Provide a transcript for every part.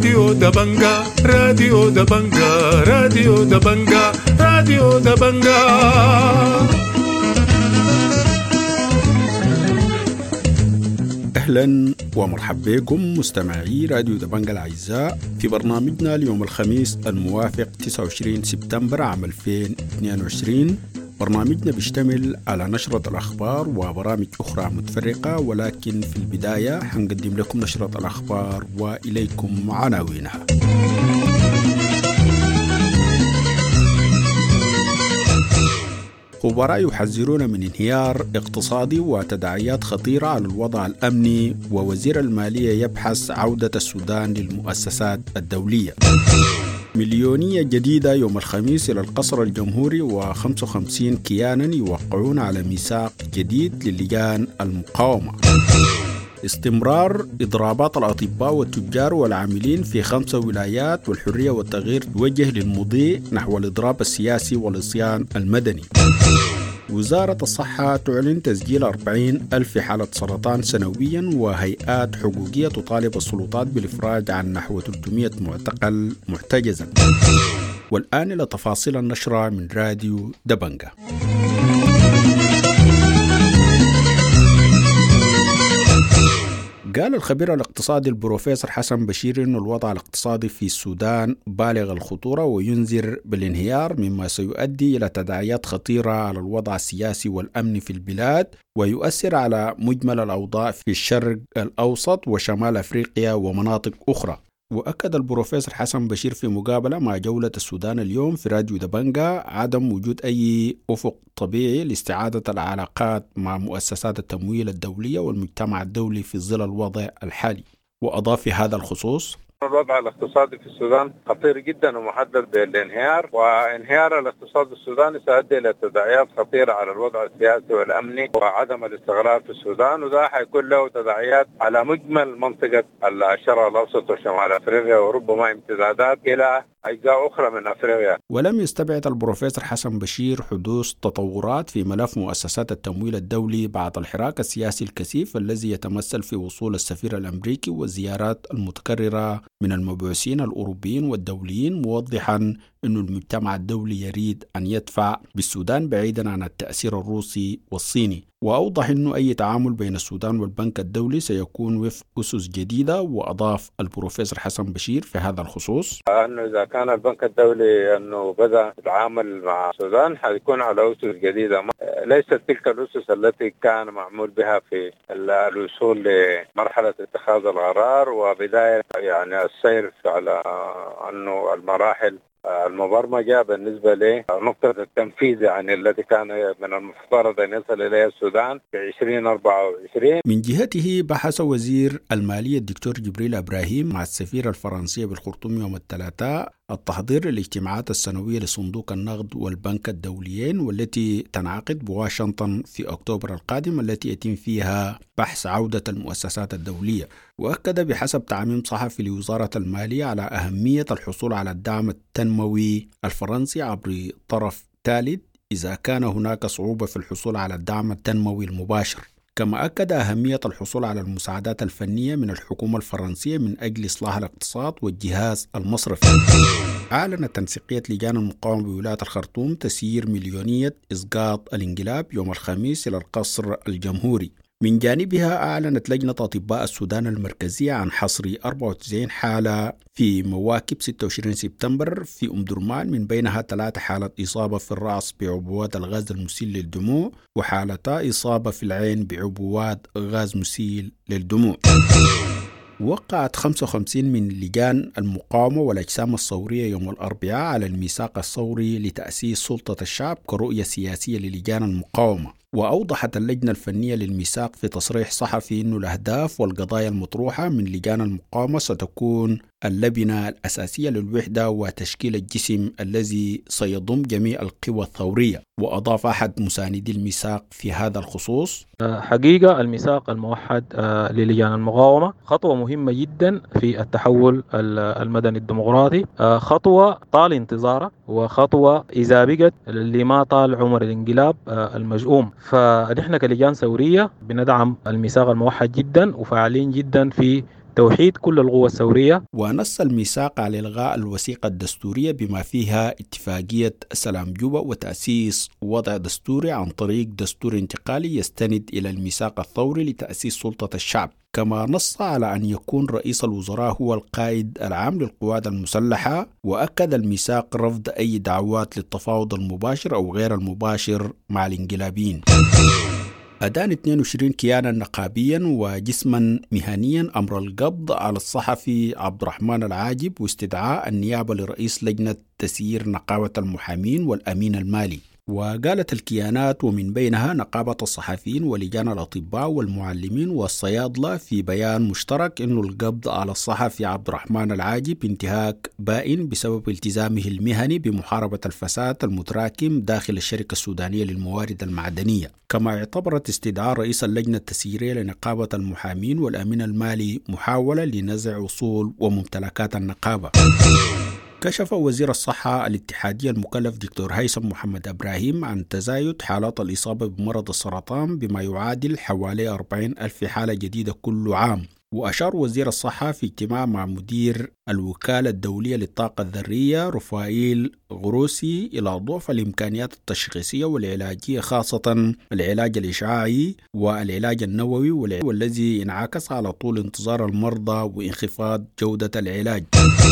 راديو دبنجا راديو دبنجا راديو دبنجا راديو دبنجا. أهلا ومرحبا بكم مستمعي راديو دبنجا الأعزاء في برنامجنا اليوم الخميس الموافق 29 سبتمبر عام 2022. برنامجنا بيشتمل على نشرة الأخبار وبرامج أخرى متفرقة، ولكن في البداية حنقدم لكم نشرة الأخبار وإليكم عناوينها. خبراء يحذرون من انهيار اقتصادي وتداعيات خطيرة على الوضع الأمني، ووزير المالية يبحث عودة السودان للمؤسسات الدولية. مليونية جديدة يوم الخميس إلى القصر الجمهوري، و55 كيانا يوقعون على ميثاق جديد للجان المقاومة. استمرار إضرابات الأطباء والتجار والعاملين في 5 ولايات، والحرية والتغيير توجه للمضي نحو الإضراب السياسي والعصيان المدني. وزارة الصحة تعلن تسجيل 40,000 حالة سرطان سنويا، وهيئات حقوقية تطالب السلطات بالإفراج عن نحو 300 معتقل محتجزا. والآن إلى تفاصيل النشرة من راديو دبنجا. قال الخبير الاقتصادي البروفيسور حسن بشير أن الوضع الاقتصادي في السودان بالغ الخطورة، وينذر بالانهيار مما سيؤدي إلى تداعيات خطيرة على الوضع السياسي والأمني في البلاد، ويؤثر على مجمل الأوضاع في الشرق الأوسط وشمال أفريقيا ومناطق أخرى. وأكد البروفيسور حسن بشير في مقابلة مع جولة السودان اليوم في راديو دبنجا عدم وجود أي أفق طبيعي لاستعادة العلاقات مع مؤسسات التمويل الدولية والمجتمع الدولي في ظل الوضع الحالي. وأضاف في هذا الخصوص: الوضع الاقتصادي في السودان خطير جدا ومحدد بالانهيار، وانهيار الاقتصاد السوداني سيؤدي الى تداعيات خطيره على الوضع السياسي والامني وعدم الاستقرار في السودان، وده حيكون له تداعيات على مجمل منطقه الشرق الاوسط وشمال افريقيا، وربما امتدادات الى أجزاء أخرى من أفريقيا. ولم يستبعد البروفيسور حسن بشير حدوث تطورات في ملف مؤسسات التمويل الدولي بعد الحراك السياسي الكثيف الذي يتمثل في وصول السفير الأمريكي والزيارات المتكررة من المبعوثين الأوروبيين والدوليين، موضحا أن المجتمع الدولي يريد أن يدفع بالسودان بعيدا عن التأثير الروسي والصيني. وأوضح أنه أي تعامل بين السودان والبنك الدولي سيكون وفق أسس جديدة. وأضاف البروفيسور حسن بشير في هذا الخصوص أنه إذا كان البنك الدولي أنه بدأ يتعامل مع السودان حيكون على أسس جديدة، ليست تلك الأسس التي كان معمول بها في الوصول لمرحلة اتخاذ القرار وبداية يعني السير على أنه المراحل المبرمجة بالنسبة لنقطة التنفيذ يعني التي كان من المفترض أن يصل إليها السودان في 2024. من جهته بحث وزير المالية الدكتور جبريل إبراهيم مع السفيرة الفرنسية بالخرطوم يوم الثلاثاء التحضير للاجتماعات السنوية لصندوق النقد والبنك الدوليين، والتي تنعقد بواشنطن في أكتوبر القادم، التي يتم فيها بحث عودة المؤسسات الدولية. وأكد بحسب تعميم صحفي لوزارة المالية على أهمية الحصول على الدعم التنموي الفرنسي عبر طرف ثالث إذا كان هناك صعوبة في الحصول على الدعم التنموي المباشر. كما أكد أهمية الحصول على المساعدات الفنية من الحكومة الفرنسية من أجل إصلاح الاقتصاد والجهاز المصرفي. أعلنت تنسيقية لجان المقاومة بولاية الخرطوم تسيير مليونية إسقاط الانقلاب يوم الخميس إلى القصر الجمهوري. من جانبها أعلنت لجنة أطباء السودان المركزية عن حصر 94 حالة في مواكب 26 سبتمبر في درمان، من بينها 3 حالات إصابة في الرأس بعبوات الغاز المسيل للدموع، وحالتا إصابة في العين بعبوات غاز مسيل للدموع. وقعت 55 من لجان المقاومة والأجسام الثورية يوم الأربعاء على الميثاق الثوري لتأسيس سلطة الشعب كرؤية سياسية للجان المقاومة. وأوضحت اللجنة الفنية للميثاق في تصريح صحفي أن الأهداف والقضايا المطروحة من لجان المقاومة ستكون اللبنة الأساسية للوحدة وتشكيل الجسم الذي سيضم جميع القوى الثورية. وأضاف أحد مساندي الميثاق في هذا الخصوص: حقيقة الميثاق الموحد للجان المقاومة خطوة مهمة جدا في التحول المدني الديمقراطي، خطوة طال انتظارها، وخطوة إذا بقت لما طال عمر الانقلاب المجؤوم. فنحن كلجان ثورية بندعم الميثاق الموحد جدا وفاعلين جدا في توحيد كل القوى الثورية. ونص الميثاق على إلغاء الوثيقة الدستورية بما فيها اتفاقية سلام جوبا وتأسيس وضع دستوري عن طريق دستور انتقالي يستند إلى الميثاق الثوري لتأسيس سلطة الشعب. كما نص على أن يكون رئيس الوزراء هو القائد العام للقوات المسلحة، وأكد الميثاق رفض أي دعوات للتفاوض المباشر أو غير المباشر مع الانقلابيين. أدان 22 كيانا نقابيا وجسما مهنيا أمر القبض على الصحفي عبد الرحمن العاجب واستدعاء النيابة لرئيس لجنة تسيير نقابة المحامين والأمين المالي. وقالت الكيانات ومن بينها نقابة الصحفيين ولجان الأطباء والمعلمين والصيادلة في بيان مشترك إنه القبض على الصحفي عبد الرحمن العاجب انتهاك بائن بسبب التزامه المهني بمحاربة الفساد المتراكم داخل الشركة السودانية للموارد المعدنية. كما اعتبرت استدعاء رئيس اللجنة التسييرية لنقابة المحامين والأمين المالي محاولة لنزع أصول وممتلكات النقابة. كشف وزير الصحة الاتحادية المكلف دكتور هيثم محمد إبراهيم عن تزايد حالات الإصابة بمرض السرطان بما يعادل حوالي 40,000 حالة جديدة كل عام. وأشار وزير الصحة في اجتماع مع مدير الوكالة الدولية للطاقة الذرية رفائيل غروسي إلى ضعف الإمكانيات التشخيصية والعلاجية، خاصة العلاج الإشعاعي والعلاج النووي والذي انعكس على طول انتظار المرضى وانخفاض جودة العلاج.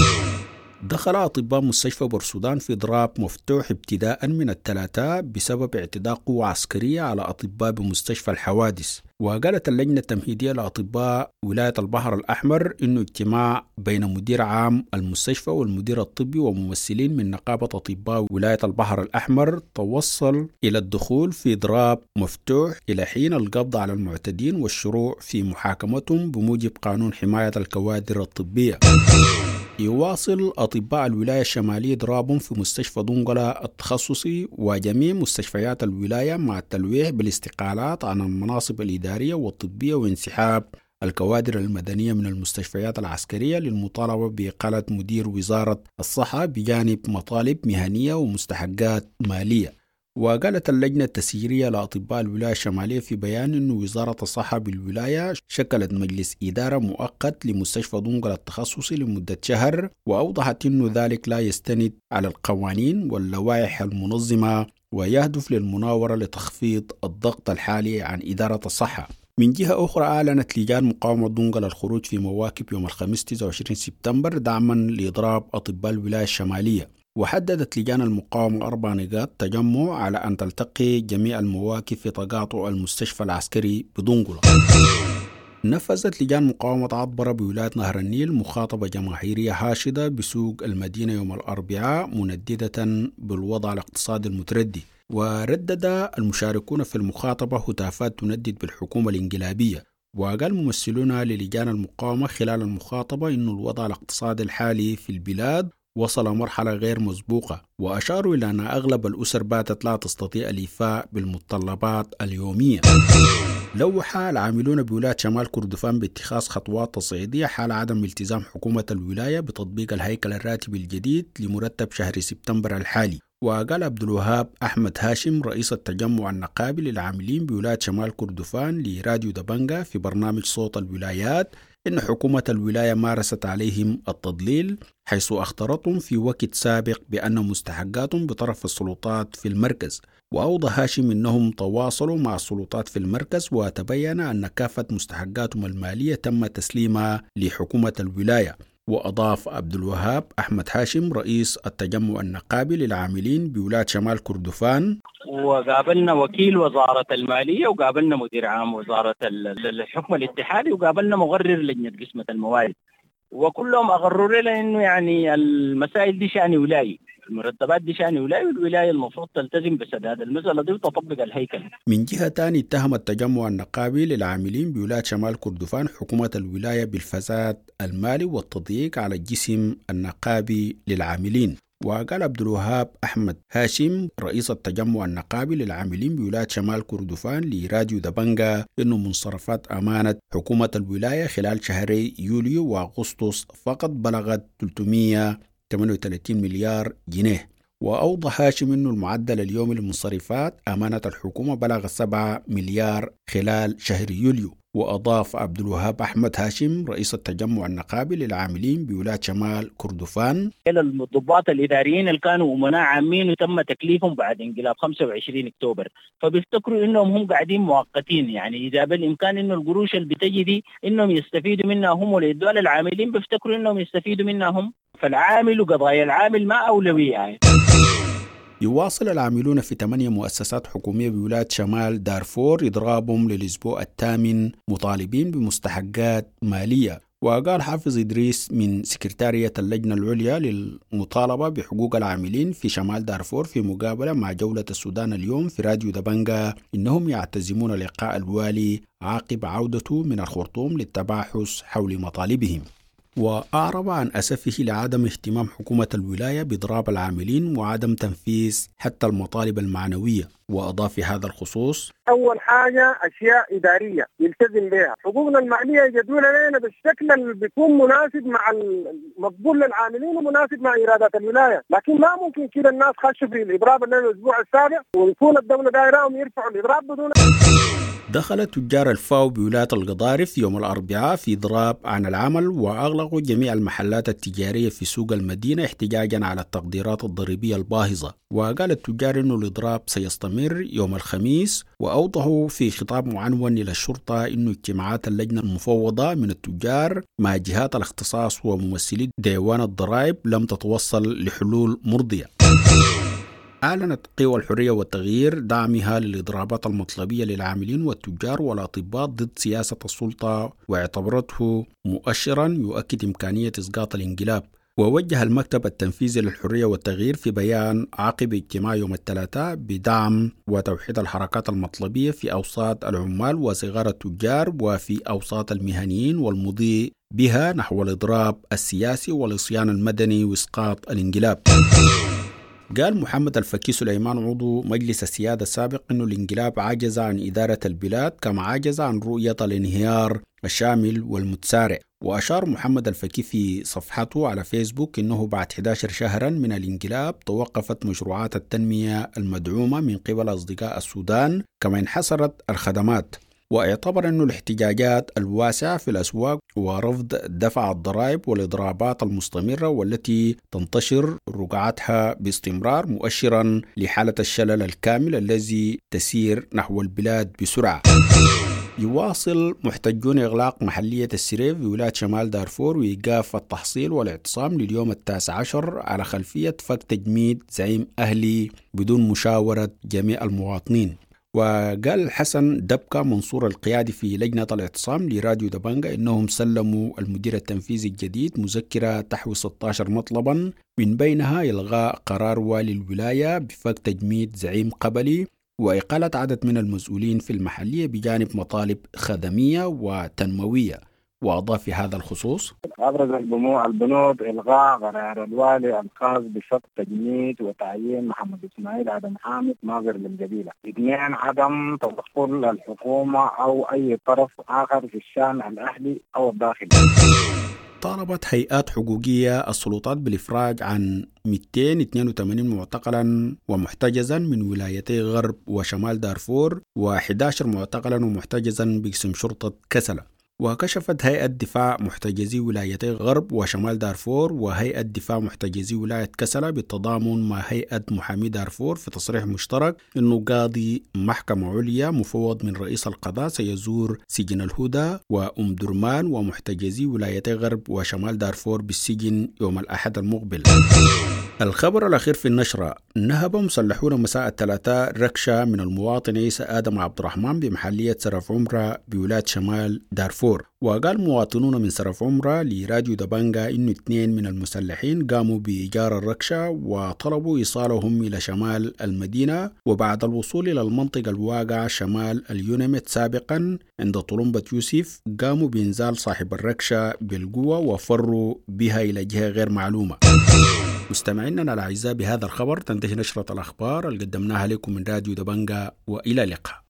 دخل أطباء مستشفى بورسودان في إضراب مفتوح ابتداء من الثلاثاء بسبب اعتداء قوة عسكرية على أطباء بمستشفى الحوادث. وقالت اللجنة التمهيدية لأطباء ولاية البحر الأحمر إنه اجتماع بين مدير عام المستشفى والمدير الطبي وممثلين من نقابة أطباء ولاية البحر الأحمر توصل إلى الدخول في إضراب مفتوح إلى حين القبض على المعتدين والشروع في محاكمتهم بموجب قانون حماية الكوادر الطبية. يواصل أطباء الولاية الشمالية إضرابهم في مستشفى دنقلة التخصصي وجميع مستشفيات الولاية مع التلويح بالاستقالات عن المناصب الإدارية والطبية وانسحاب الكوادر المدنية من المستشفيات العسكرية للمطالبة بإقالة مدير وزارة الصحة بجانب مطالب مهنية ومستحقات مالية. وقالت اللجنة التسييرية لأطباء الولاية الشمالية في بيان أن وزارة الصحة بالولاية شكلت مجلس إدارة مؤقت لمستشفى دنقلة التخصصي لمدة شهر، وأوضحت أن ذلك لا يستند على القوانين واللوائح المنظمة ويهدف للمناورة لتخفيض الضغط الحالي عن إدارة الصحة. من جهة أخرى أعلنت لجان مقاومة دنقلة الخروج في مواكب يوم الخميس 29 سبتمبر دعما لإضراب أطباء الولاية الشمالية. وحددت لجان المقاومة 4 نقاط تجمع على أن تلتقي جميع المواقف في تقاطع المستشفى العسكري بدنقلة. نفذت لجان مقاومة عطبرة بولاية نهر النيل مخاطبة جماهيرية حاشدة بسوق المدينة يوم الأربعاء منددة بالوضع الاقتصادي المتردي. وردد المشاركون في المخاطبة هتافات تندد بالحكومة الانقلابية. وقال ممثلون للجان المقاومة خلال المخاطبة إن الوضع الاقتصادي الحالي في البلاد وصل مرحلة غير مسبوقة، وأشاروا إلى أن أغلب الأسر باتت لا تستطيع الإيفاء بالمتطلبات اليومية. لوح العاملون بولاية شمال كردفان باتخاذ خطوات تصعيدية حال عدم التزام حكومة الولاية بتطبيق الهيكل الراتبي الجديد لمرتب شهر سبتمبر الحالي. وقال عبد الوهاب أحمد هاشم رئيس التجمع النقابي للعاملين بولاية شمال كردفان لراديو دبنجا في برنامج صوت الولايات إن حكومة الولاية مارست عليهم التضليل حيث أخطرتهم في وقت سابق بأن مستحقاتهم بطرف السلطات في المركز. وأوضح هاشم أنهم تواصلوا مع السلطات في المركز وتبين أن كافة مستحقاتهم المالية تم تسليمها لحكومة الولاية. وأضاف عبد الوهاب أحمد هاشم رئيس التجمع النقابي للعاملين بولاية شمال كردفان وقابلنا وكيل وزارة المالية وقابلنا مدير عام وزارة الحكم الاتحادي وقابلنا مقرر لجنة قسمة الموارد، وكلهم أقرروا لنا إنه يعني المسائل دي شأن ولايي، المرتبات دي شأن ولايي، والولاية المفروض تلتزم بسداد المسألة دي وتطبق الهيكل. من جهة تاني اتهم التجمع النقابي للعاملين بولاية شمال كردفان حكومة الولاية بالفساد المالي والتضييق على الجسم النقابي للعاملين. وقال عبد الوهاب أحمد هاشم رئيس التجمع النقابي للعاملين بولاية شمال كردفان لراديو دبنجا إنه منصرفات أمانة حكومة الولاية خلال شهري يوليو وأغسطس فقط بلغت 338 مليار جنيه. وأوضح هاشم إنه المعدل اليومي للمنصرفات أمانة الحكومة بلغ 7 مليار خلال شهر يوليو. وأضاف عبد الوهاب أحمد هاشم رئيس التجمع النقابي للعاملين بولاية شمال كردفان: الضباط الإداريين اللي كانوا أمناء عامين وتم تكليفهم بعد انقلاب 25 أكتوبر، فبيفتكروا إنهم هم قاعدين مؤقتين، يعني إذا بالإمكان إنه القروش اللي بتجي دي إنهم يستفيدوا منها هم والدول العاملين بيفتكروا إنهم يستفيدوا منها هم، فالعامل وقضايا العامل ما أولوية يعني. يواصل العاملون في 8 مؤسسات حكومية بولاية شمال دارفور إضرابهم للأسبوع الثامن مطالبين بمستحقات مالية. وقال حافظ إدريس من سكرتارية اللجنة العليا للمطالبة بحقوق العاملين في شمال دارفور في مقابلة مع جولة السودان اليوم في راديو دبنجا إنهم يعتزمون لقاء الوالي عقب عودته من الخرطوم للتباحث حول مطالبهم. وأعرب عن أسفه لعدم اهتمام حكومة الولاية بإضراب العاملين وعدم تنفيذ حتى المطالب المعنوية. وأضاف في هذا الخصوص: أول حاجة أشياء إدارية يلتزم بها، حقوقنا المالية يجدولها لنا بالشكل اللي بيكون مناسب مع المقبول للعاملين ومناسب مع إرادات الولاية، لكن ما ممكن كده الناس خشوا في الإضراب الأسبوع السابع ويكون الدولة دايرهم يرفعوا الإضراب بدون. دخل تجار الفاو بولاية القضارف يوم الأربعاء في إضراب عن العمل وأغلقوا جميع المحلات التجارية في سوق المدينة احتجاجا على التقديرات الضريبية الباهظة. وقال التجار أن الإضراب سيستمر يوم الخميس، وأوضحوا في خطاب معنون إلى الشرطة أن اجتماعات اللجنة المفوضة من التجار مع جهات الاختصاص وممثلي ديوان الضرائب لم تتوصل لحلول مرضية. أعلنت قوى الحرية والتغيير دعمها للإضرابات المطلبية للعاملين والتجار والأطباء ضد سياسة السلطة، واعتبرته مؤشرا يؤكد إمكانية إسقاط الانقلاب. ووجه المكتب التنفيذي للحرية والتغيير في بيان عقب اجتماع يوم الثلاثاء بدعم وتوحيد الحركات المطلبية في أوساط العمال وصغار التجار وفي أوساط المهنيين والمضي بها نحو الإضراب السياسي والعصيان المدني وإسقاط الانقلاب. قال محمد الفكي سليمان عضو مجلس السيادة السابق إنه الانقلاب عجز عن إدارة البلاد كما عجز عن رؤية الانهيار الشامل والمتسارع. وأشار محمد الفكي في صفحته على فيسبوك إنه بعد 11 شهرا من الانقلاب توقفت مشروعات التنمية المدعومة من قبل أصدقاء السودان كما انحسرت الخدمات. واعتبر أن الاحتجاجات الواسعة في الأسواق ورفض دفع الضرائب والإضرابات المستمرة والتي تنتشر رقعتها باستمرار مؤشرا لحالة الشلل الكامل الذي تسير نحو البلاد بسرعة. يواصل محتجون إغلاق محلية السريف بولاية شمال دارفور وإيقاف التحصيل والاعتصام لليوم 19 على خلفية فك تجميد زعيم أهلي بدون مشاورة جميع المواطنين. وقال حسن دبكة منصور القيادي في لجنة الاعتصام لراديو دبنجا إنهم سلموا المدير التنفيذي الجديد مذكرة تحوي 16 مطلبا، من بينها إلغاء قرار والي الولاية بفك تجميد زعيم قبلي وإقالة عدد من المسؤولين في المحلية بجانب مطالب خدمية وتنموية. وأضاف في هذا الخصوص: أبرز البنود إلغاء قرار الوالي الخاص بفك تجميد وتعيين محمد إسماعيل آدم حامد ناظر للقبيلة. 2 عدم تدخل الحكومة أو أي طرف آخر في الشأن الأهلي أو الداخلي. طالبت هيئات حقوقية السلطات بالإفراج عن 282 معتقلا ومحتجزا من ولايتي غرب وشمال دارفور و11 معتقلا ومحتجزا بقسم شرطة كسلة. وكشفت هيئة دفاع محتجزي ولايتي غرب وشمال دارفور وهيئة دفاع محتجزي ولاية كسلة بالتضامن مع هيئة محامي دارفور في تصريح مشترك إنه قاضي محكمة عليا مفوض من رئيس القضاء سيزور سجن الهدى وأم درمان ومحتجزي ولايتي غرب وشمال دارفور بالسجن يوم الأحد المقبل. الخبر الأخير في النشرة: نهب مسلحون مساء الثلاثاء ركشة من المواطن عيسى آدم عبد الرحمن بمحلية سرف عمرة بولاية شمال دارفور. وقال مواطنون من سرف عمرة لراديو دبنجا إنه 2 من المسلحين قاموا بإيجار الركشة وطلبوا إيصالهم إلى شمال المدينة، وبعد الوصول إلى المنطقة الواقعة شمال اليونمت سابقا عند طلمبة يوسف قاموا بإنزال صاحب الركشة بالقوة وفروا بها إلى جهة غير معلومة. مستمعينا الأعزاء، بهذا الخبر تنتهي نشرة الأخبار اللي قدمناها لكم من راديو دبنجا، وإلى اللقاء.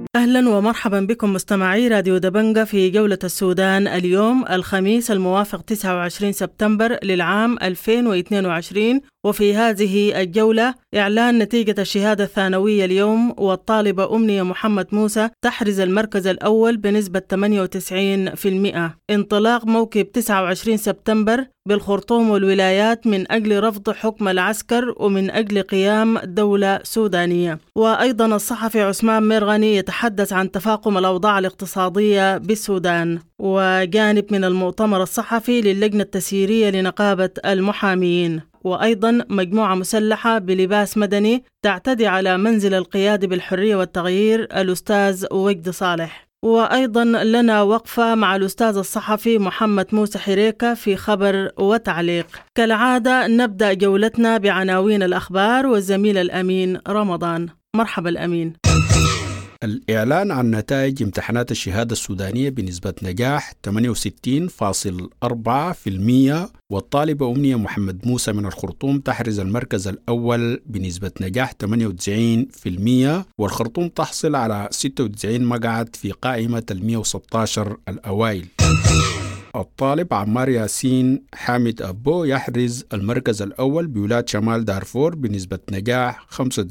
أهلا ومرحبا بكم مستمعي راديو دبنجة في جولة السودان اليوم الخميس الموافق 29 سبتمبر للعام 2022. وفي هذه الجولة إعلان نتيجة الشهادة الثانوية اليوم، والطالبة أمنية محمد موسى تحرز المركز الأول بنسبة 98%. انطلاق موكب 29 سبتمبر بالخرطوم والولايات من أجل رفض حكم العسكر ومن أجل قيام دولة سودانية. وأيضا الصحفي عثمان مرغني يتحدث عن تفاقم الأوضاع الاقتصادية بالسودان. وجانب من المؤتمر الصحفي للجنة التسييرية لنقابة المحامين. وأيضا مجموعة مسلحة بلباس مدني تعتدي على منزل القيادي بالحرية والتغيير الأستاذ وجد صالح. وأيضا لنا وقفة مع الأستاذ الصحفي محمد موسى حريكة في خبر وتعليق. كالعادة نبدأ جولتنا بعناوين الأخبار والزميل الأمين رمضان. مرحبا الأمين. الإعلان عن نتائج امتحانات الشهادة السودانية بنسبة نجاح 68.4%، والطالبة أمنية محمد موسى من الخرطوم تحرز المركز الأول بنسبة نجاح 98%، والخرطوم تحصل على 96 مقعد في قائمة 116 الأوائل. الطالب عمار ياسين حامد أبو يحرز المركز الأول بولاية شمال دارفور بنسبة نجاح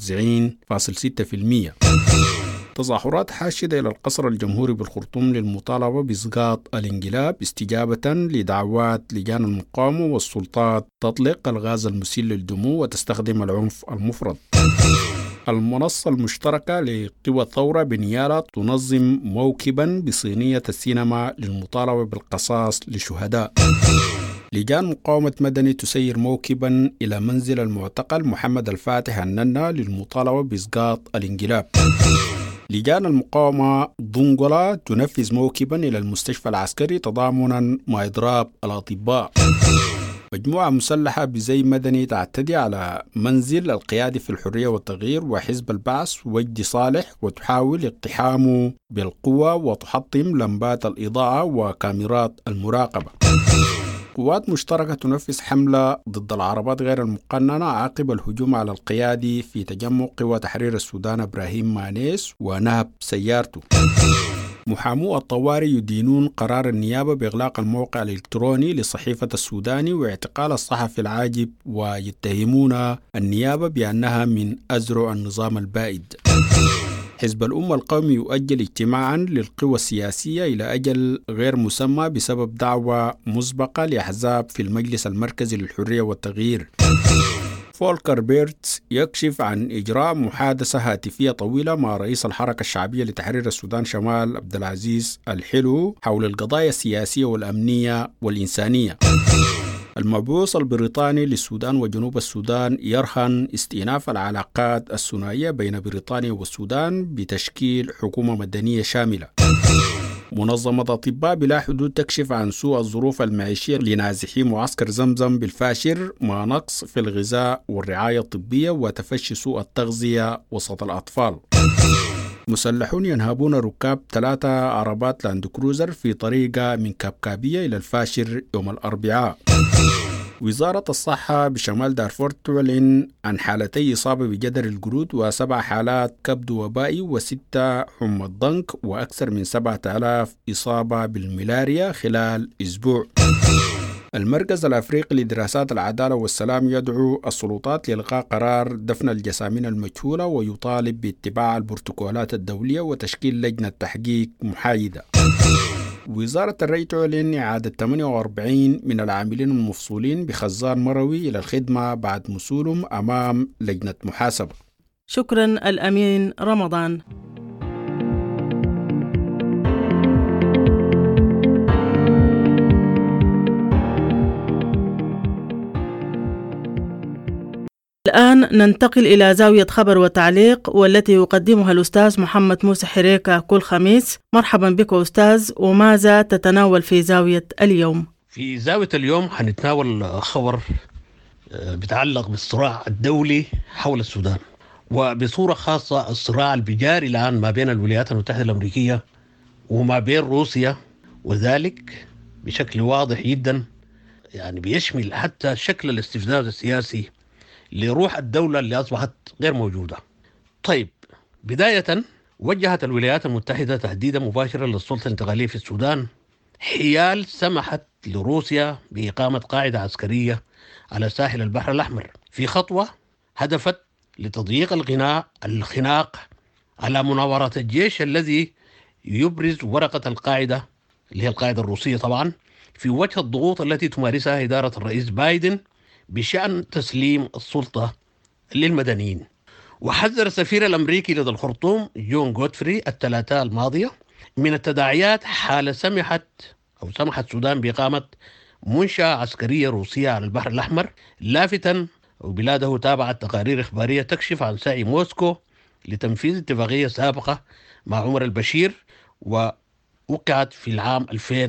95.6%. تظاهرات حاشدة إلى القصر الجمهوري بالخرطوم للمطالبة بإسقاط الانقلاب استجابة لدعوات لجان المقاومة والسلطات تطلق الغاز المسيل للدموع وتستخدم العنف المفرط. المنصة المشتركة لقوى الثورة بنيالا تنظم موكبا بصينية السينما للمطالبة بالقصاص لشهداء. لجان مقاومة مدني تسير موكبا إلى منزل المعتقل محمد الفاتح الننا للمطالبة بإسقاط الانقلاب. لجان المقاومة ضنقلة تنفذ موكبا إلى المستشفى العسكري تضامنا مع إضراب الأطباء. مجموعة مسلحة بزي مدني تعتدي على منزل القيادي في الحرية والتغيير وحزب البعث وجد صالح وتحاول اقتحامه بالقوة وتحطم لمبات الإضاءة وكاميرات المراقبة. قوات مشتركة تنفذ حملة ضد العربات غير المقننة عقب الهجوم على القيادي في تجمع قوى تحرير السودان إبراهيم مانيس ونهب سيارته. محامو الطوارئ يدينون قرار النيابة بإغلاق الموقع الإلكتروني لصحيفة السوداني واعتقال الصحفي العاجب، ويتهمون النيابة بأنها من أزرع النظام البائد. حزب الأمة القومي يؤجل اجتماعا للقوى السياسية إلى أجل غير مسمى بسبب دعوة مسبقة لأحزاب في المجلس المركزي للحرية والتغيير. فولكر بيرتس يكشف عن إجراء محادثة هاتفية طويلة مع رئيس الحركة الشعبية لتحرير السودان شمال عبد العزيز الحلو حول القضايا السياسية والأمنية والإنسانية. المبعوث البريطاني للسودان وجنوب السودان يرهن استئناف العلاقات الثنائية بين بريطانيا والسودان بتشكيل حكومة مدنية شاملة. منظمة أطباء بلا حدود تكشف عن سوء الظروف المعيشية لنازحي معسكر زمزم بالفاشر مع نقص في الغذاء والرعاية الطبية وتفشي سوء التغذية وسط الأطفال. مسلحون ينهبون ركاب 3 عربات لاند كروزر في طريقة من كابكابية إلى الفاشر يوم الأربعاء. وزارة الصحة بشمال دارفور تعلن عن حالتي إصابة بجدر القرود و7 حالات كبد وبائي و6 حمى الضنك وأكثر من 7000 إصابة بالملاريا خلال أسبوع. المركز الأفريقي لدراسات العدالة والسلام يدعو السلطات لإلغاء قرار دفن الجسامين المجهولة ويطالب باتباع البروتوكولات الدولية وتشكيل لجنة تحقيق محايدة. وزارة الري تعلن إعادة 48 من العاملين المفصولين بخزان مروي إلى الخدمة بعد مسؤولهم أمام لجنة محاسبة. شكرا الأمين رمضان. الآن ننتقل إلى زاوية خبر وتعليق، والتي يقدمها الأستاذ محمد موسى حريكة كل خميس. مرحبا بك أستاذ، وماذا تتناول في زاوية اليوم؟ في زاوية اليوم هنتناول خبر بيتعلق بالصراع الدولي حول السودان، وبصورة خاصة الصراع البجاري الآن ما بين الولايات المتحدة الأمريكية وما بين روسيا، وذلك بشكل واضح جدا يعني بيشمل حتى شكل الاستفزاز السياسي لروح الدولة اللي أصبحت غير موجودة. طيب، بداية وجهت الولايات المتحدة تهديدا مباشرا للسلطة الانتقالية في السودان حيال سمحت لروسيا بإقامة قاعدة عسكرية على ساحل البحر الأحمر، في خطوة هدفت لتضييق الخناق على مناورات الجيش الذي يبرز ورقة القاعدة اللي هي القاعدة الروسية طبعا في وجه الضغوط التي تمارسها إدارة الرئيس بايدن بشأن تسليم السلطة للمدنيين. وحذر السفير الأمريكي لدى الخرطوم جون غودفري الثلاثاء الماضية من التداعيات حال سمحت السودان بإقامة منشأة عسكرية روسية على البحر الأحمر، لافتاً وبلاده تابعت تقارير إخبارية تكشف عن سعي موسكو لتنفيذ اتفاقية سابقة مع عمر البشير ووقعت في العام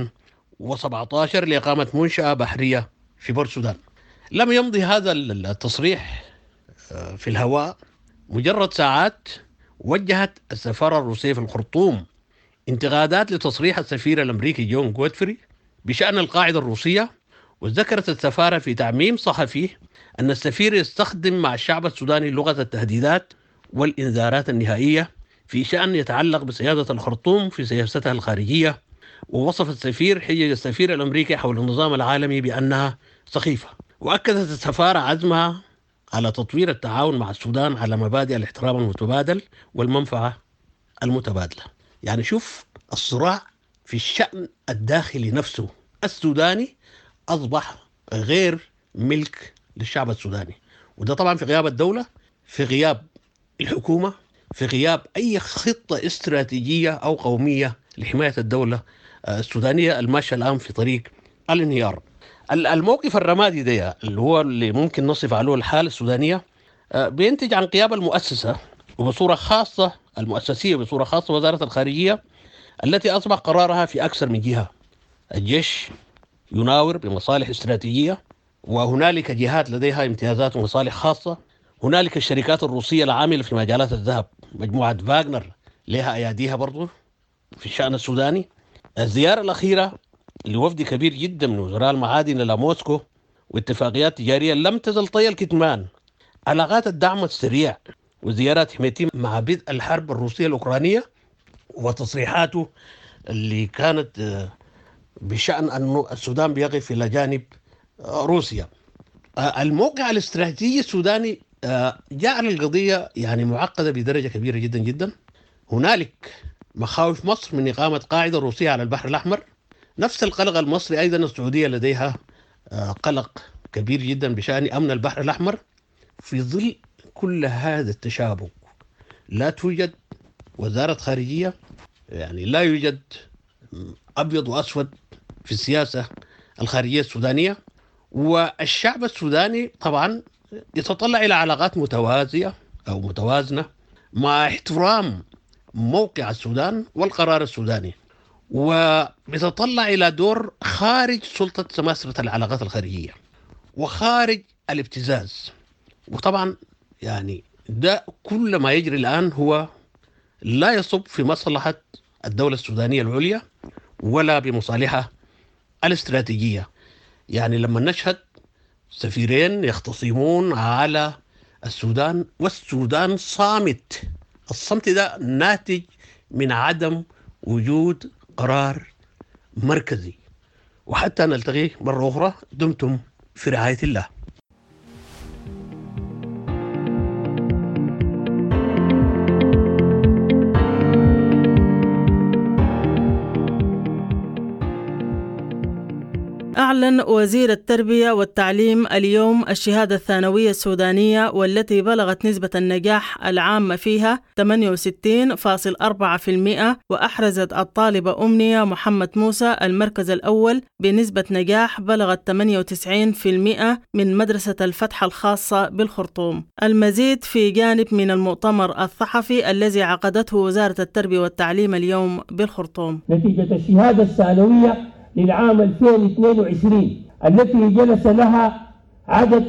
2017 لإقامة منشأة بحرية في بور السودان. لم يمضي هذا التصريح في الهواء، مجرد ساعات وجهت السفارة الروسية في الخرطوم انتقادات لتصريح السفير الأمريكي جون غودفري بشأن القاعدة الروسية، وذكرت السفارة في تعميم صحفي أن السفير يستخدم مع الشعب السوداني لغة التهديدات والإنذارات النهائية في شأن يتعلق بسيادة الخرطوم في سياستها الخارجية، ووصف السفير حجج السفير الأمريكي حول النظام العالمي بأنها سخيفة. وأكدت السفارة عزمها على تطوير التعاون مع السودان على مبادئ الاحترام المتبادل والمنفعة المتبادلة. يعني شوف الصراع في الشأن الداخلي نفسه السوداني أصبح غير ملك للشعب السوداني، وده طبعا في غياب الدولة، في غياب الحكومة، في غياب أي خطة استراتيجية أو قومية لحماية الدولة السودانية الماشية الآن في طريق الانهيار. الموقف الرمادي ده اللي هو اللي ممكن نصف عليه الحالة السودانية بينتج عن غياب المؤسسة وبصورة خاصة المؤسسية بصورة خاصة وزارة الخارجية التي أصبح قرارها في أكثر من جهة. الجيش يناور بمصالح استراتيجية، وهنالك جهات لديها امتيازات ومصالح خاصة، هنالك الشركات الروسية العاملة في مجالات الذهب مجموعة فاغنر لها أياديها برضو في الشأن السوداني. الزيارة الأخيرة لوفد كبير جدا من وزراء المعادن إلى موسكو واتفاقيات تجارية لم تزل طي الكتمان، علاقات الدعم السريع وزيارات حميتي مع بدء الحرب الروسية الأوكرانية وتصريحاته اللي كانت بشأن أن السودان بيقف إلى جانب روسيا. الموقع الاستراتيجي السوداني جعل القضية يعني معقدة بدرجة كبيرة جدا جدا. هنالك مخاوف مصر من إقامة قاعدة روسية على البحر الأحمر، نفس القلق المصري أيضا السعودية لديها قلق كبير جدا بشأن أمن البحر الأحمر. في ظل كل هذا التشابك لا توجد وزارة خارجية، يعني لا يوجد أبيض وأسود في السياسة الخارجية السودانية، والشعب السوداني طبعا يتطلع إلى علاقات متوازية أو متوازنة مع احترام موقع السودان والقرار السوداني، وبيتطلع إلى دور خارج سلطة سماسرة العلاقات الخارجية وخارج الابتزاز. وطبعا يعني ده كل ما يجري الآن هو لا يصب في مصلحة الدولة السودانية العليا ولا بمصالحها الاستراتيجية. يعني لما نشهد سفيرين يختصمون على السودان والسودان صامت، الصمت ده ناتج من عدم وجود قرار مركزي. وحتى نلتقي مرة أخرى، دمتم في رعاية الله. أعلن وزير التربية والتعليم اليوم الشهادة الثانوية السودانية، والتي بلغت نسبة النجاح العامة فيها 68.4%، وأحرزت الطالبة أمنية محمد موسى المركز الأول بنسبة نجاح بلغت 98% من مدرسة الفتح الخاصة بالخرطوم. المزيد في جانب من المؤتمر الصحفي الذي عقدته وزارة التربية والتعليم اليوم بالخرطوم. نتيجة الشهادة الثانوية للعام 2022 التي جلس لها عدد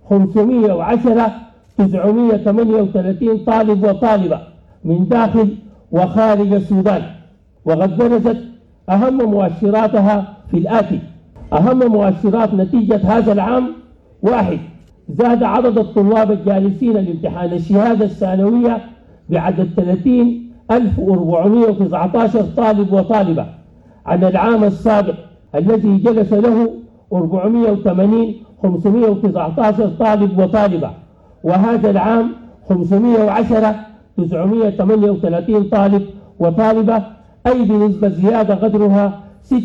510,938 طالب وطالبة من داخل وخارج السودان، وقد برزت أهم مؤشراتها في الآتي. أهم مؤشرات نتيجة هذا العام: 1. زاد عدد الطلاب الجالسين لامتحان الشهادة الثانوية بعدد 1419 طالب وطالبة عن العام السابق الذي جلس له 480 519 طالب وطالبة، وهذا العام 510 938 طالب وطالبة، أي بنسبة زيادة قدرها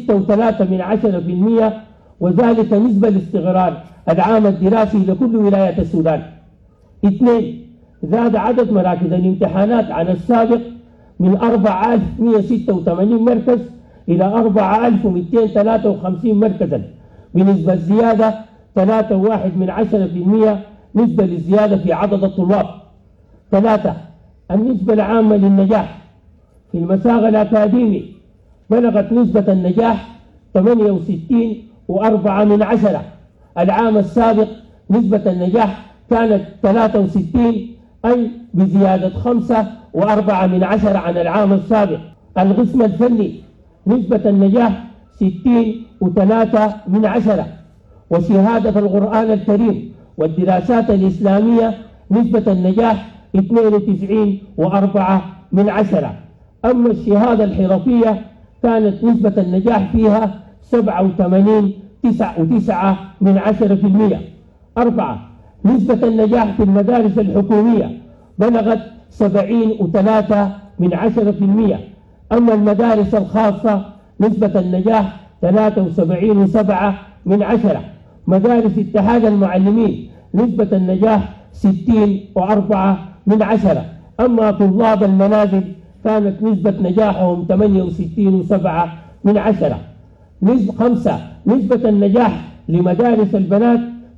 6.3%، وذلك نسبة لاستغرار العام الدراسي لكل ولايات السودان. 2. زاد عدد مراكز الامتحانات عن السابق من 4186 مركز إلى 4253 مركزا بنسبة زيادة 3.1%، نسبة للزيادة في عدد الطلاب. 3. النسبة العامة للنجاح في المساغ الأكاديمي بلغت نسبة النجاح 68.4%. العام السابق نسبة النجاح كانت 63، أي بزيادة 5.4% عن العام السابق. القسم الفني نسبة النجاح 60.3%. وشهادة القرآن الكريم والدراسات الإسلامية نسبة النجاح 92.4%. أما الشهادة الحرفية كانت نسبة النجاح فيها 87.9%. 4. نسبة النجاح في المدارس الحكومية بلغت 70.3%. أما المدارس الخاصة نسبة النجاح 73.7%. مدارس اتحاد المعلمين نسبة النجاح 60.4%. أما طلاب المنازل كانت نسبة نجاحهم 68.7%. 5. نسبة النجاح لمدارس البنات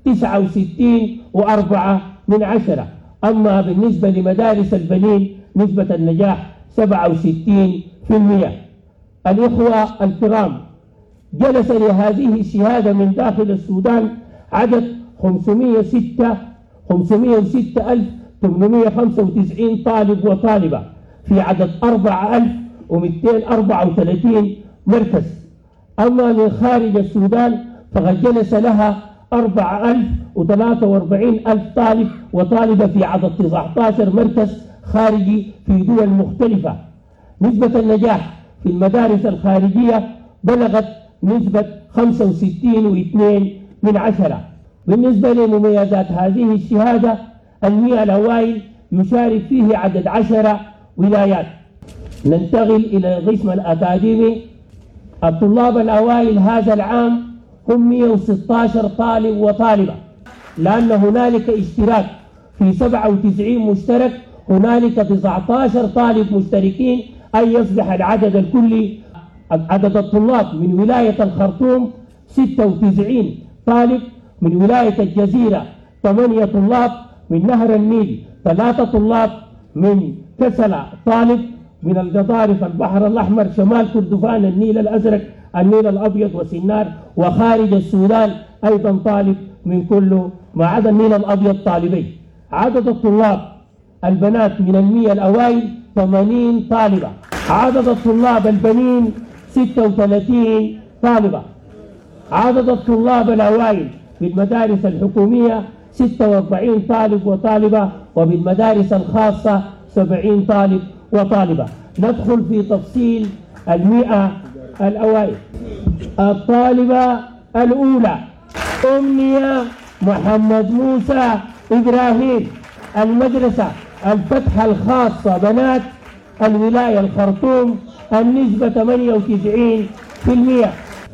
69.4%. أما بالنسبة لمدارس البنين نسبة النجاح 67%. الإخوة الكرام، جلس لهذه الشهادة من داخل السودان عدد 506,895 طالب وطالبة في عدد 4234 مركز. أما من خارج السودان فقد جلس لها 4,043 طالب وطالبة في عدد 19 مركز خارجي في دول مختلفة. نسبة النجاح في المدارس الخارجية بلغت نسبة 65.2%. بالنسبة لمميزات هذه الشهادة، 100 الأوائل يشارك فيه عدد 10 ولايات. ننتقل إلى القسم الأكاديمي. الطلاب الأوائل هذا العام هم 116 طالب وطالبة، لأن هنالك اشتراك في 97 مشترك، هنالك 19 طالب مشتركين، أي يصبح العدد الكلي عدد الطلاب من ولاية الخرطوم 96 طالب، من ولاية الجزيرة 8 طلاب، من نهر النيل 3 طلاب، من كسلة طالب، من القضارف البحر الأحمر شمال كردفان النيل الأزرق النيل الأبيض وسنار، وخارج السودان أيضا طالب من كل ما عدا النيل الأبيض طالبين. عدد الطلاب البنات من 100 الأوائل 80 طالبة. عدد الطلاب البنين 36 طالبة. عدد الطلاب الأوائل بالمدارس الحكومية 46 طالب وطالبة، وبالمدارس الخاصة 70 طالب وطالبة. ندخل في تفصيل 100 الأوائل. الطالبة الأولى أمنية محمد موسى إبراهيم، المدرسة الفتح الخاصة بنات، الولاية الخرطوم، النسبة 98%.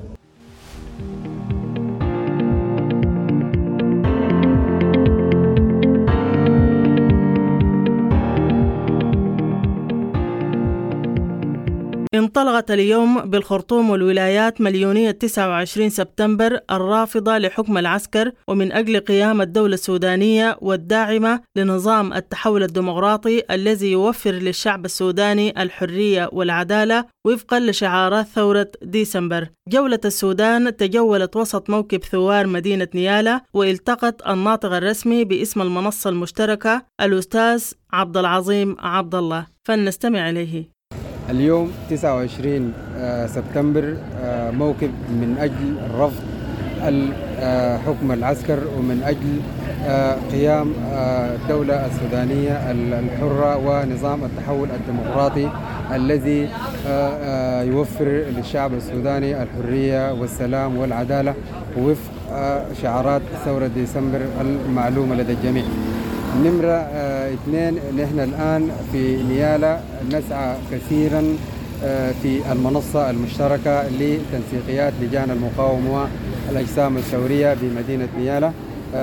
انطلقت اليوم بالخرطوم والولايات مليونية 29 سبتمبر الرافضة لحكم العسكر ومن أجل قيام الدولة السودانية والداعمة لنظام التحول الديمقراطي الذي يوفر للشعب السوداني الحرية والعدالة وفقا لشعارات ثورة ديسمبر. جولة السودان تجولت وسط موكب ثوار مدينة نيالا، والتقت الناطق الرسمي باسم المنصة المشتركة الأستاذ عبد العظيم عبد الله، فلنستمع إليه. اليوم 29 سبتمبر موكب من أجل رفض حكم العسكر ومن أجل قيام الدولة السودانية الحرة ونظام التحول الديمقراطي الذي يوفر للشعب السوداني الحرية والسلام والعدالة وفق شعارات ثورة ديسمبر المعلومة لدى الجميع. نمرة 2، نحن الآن في نيالا نسعى كثيرا في المنصة المشتركة لتنسيقيات لجان المقاومة والأجسام الثورية بمدينة نيالا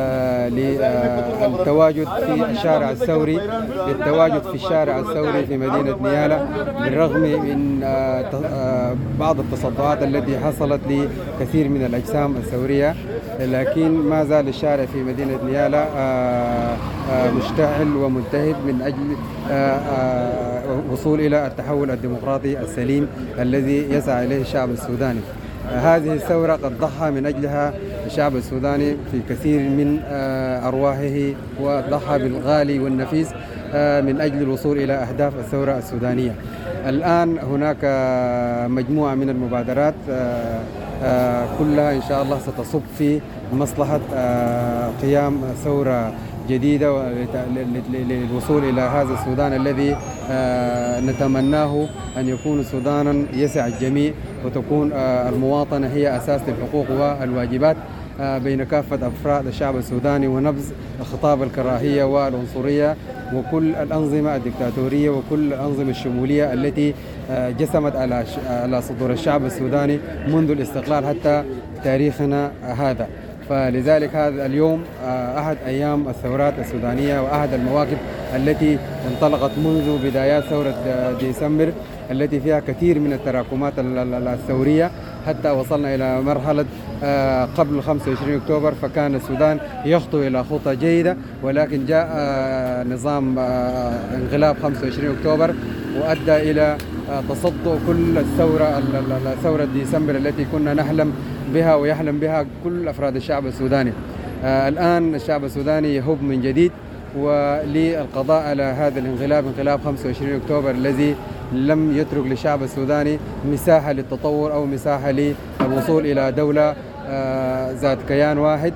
للتواجد في الشارع الثوري في مدينة نيالا، بالرغم من بعض التصدعات التي حصلت لكثير من الأجسام الثورية، لكن ما زال الشارع في مدينة نيالا مشتعل وملتهب من أجل وصول إلى التحول الديمقراطي السليم الذي يسعى إليه الشعب السوداني. هذه الثورة قد ضحى من أجلها الشعب السوداني في كثير من أرواحه، وضحى بالغالي والنفيس من أجل الوصول إلى أهداف الثورة السودانية. الآن هناك مجموعة من المبادرات كلها إن شاء الله ستصب في مصلحة قيام ثورة جديدة للوصول إلى هذا السودان الذي نتمناه أن يكون سودانا يسع الجميع، وتكون المواطنة هي أساس الحقوق والواجبات بين كافة أفراد الشعب السوداني، ونبذ خطاب الكراهية والعنصرية وكل الأنظمة الدكتاتورية وكل الأنظمة الشمولية التي جسمت على صدور الشعب السوداني منذ الاستقلال حتى تاريخنا هذا. فلذلك هذا اليوم أحد أيام الثورات السودانية وأحد المواقف التي انطلقت منذ بدايات ثورة ديسمبر التي فيها كثير من التراكمات الثورية حتى وصلنا إلى مرحلة قبل 25 أكتوبر، فكان السودان يخطو إلى خطى جيدة، ولكن جاء نظام انقلاب 25 أكتوبر وأدى إلى تصدع كل ثورة ديسمبر التي كنا نحلم بها ويحلم بها كل أفراد الشعب السوداني. الآن الشعب السوداني يهب من جديد وللقضاء على هذا الانقلاب، انقلاب 25 أكتوبر الذي لم يترك للشعب السوداني مساحة للتطور أو مساحة للوصول إلى دولة ذات كيان واحد.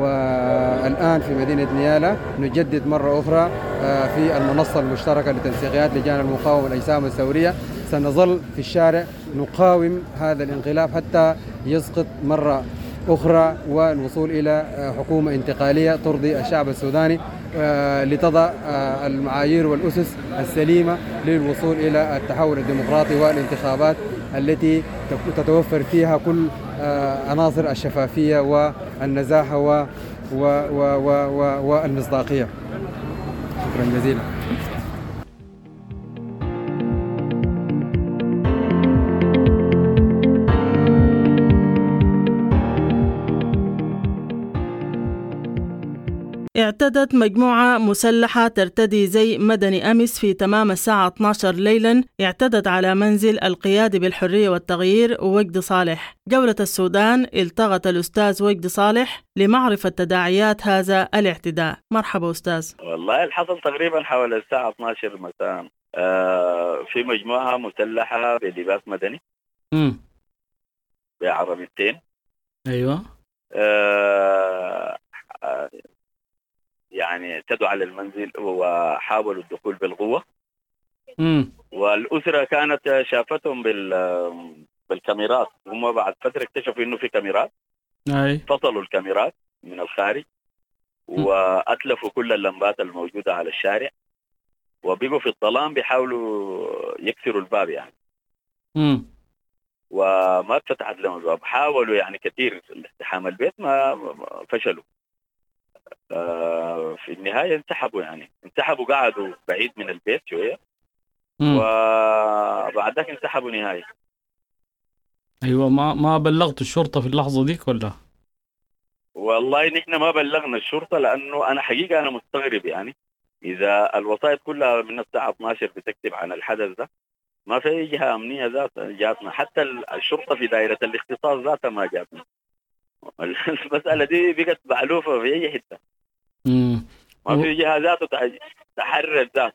والآن في مدينة نيالا نجدد مرة أخرى في المنصة المشتركة لتنسيقيات لجان المقاومة والأجسام الثورية. سنظل في الشارع نقاوم هذا الانقلاب حتى يسقط مرة أخرى والوصول إلى حكومة انتقالية ترضي الشعب السوداني لتضع المعايير والأسس السليمة للوصول إلى التحول الديمقراطي والانتخابات التي تتوفر فيها كل عناصر الشفافية والنزاهة والمصداقية. شكرا جزيلا. اعتدت مجموعة مسلحة ترتدي زي مدني أمس في تمام الساعة 12 ليلا، اعتدت على منزل القيادي بالحرية والتغيير وجدي صالح. جولة السودان التقت الأستاذ وجدي صالح لمعرفة تداعيات هذا الاعتداء. مرحبا أستاذ. والله الحصل تقريبا حوالي الساعة 12 مساء في مجموعة مسلحة بلباس مدني بعربيتين. أيوة. يعني اعتدوا على المنزل وحاولوا الدخول بالقوة. والأسرة كانت شافتهم بالكاميرات، هم بعد فترة اكتشفوا إنه في كاميرات. فصلوا الكاميرات من الخارج وأتلفوا كل اللمبات الموجودة على الشارع، وبقوا في الظلام بيحاولوا يكسروا الباب يعني. وما اتفتحت لهم الباب، حاولوا يعني كثير الاقتحام البيت ما فشلوا. في النهاية انسحبوا قعدوا بعيد من البيت شوية وبعد ذلك انسحبوا نهائي. أيوة. ما بلغت الشرطة في اللحظة ديك ولا؟ والله نحن ما بلغنا الشرطة، لأنه أنا حقيقة أنا مستغرب يعني إذا الوسائط كلها من الساعة 12 بتكتب عن الحدث ده، ما في أي جهة أمنية جاتنا، حتى الشرطة في دائرة الاختصاص ذاتها ما جاتنا. المسألة دي بقت معلوفة في أي حتة. ما في جهة ذاته تحرر ذات.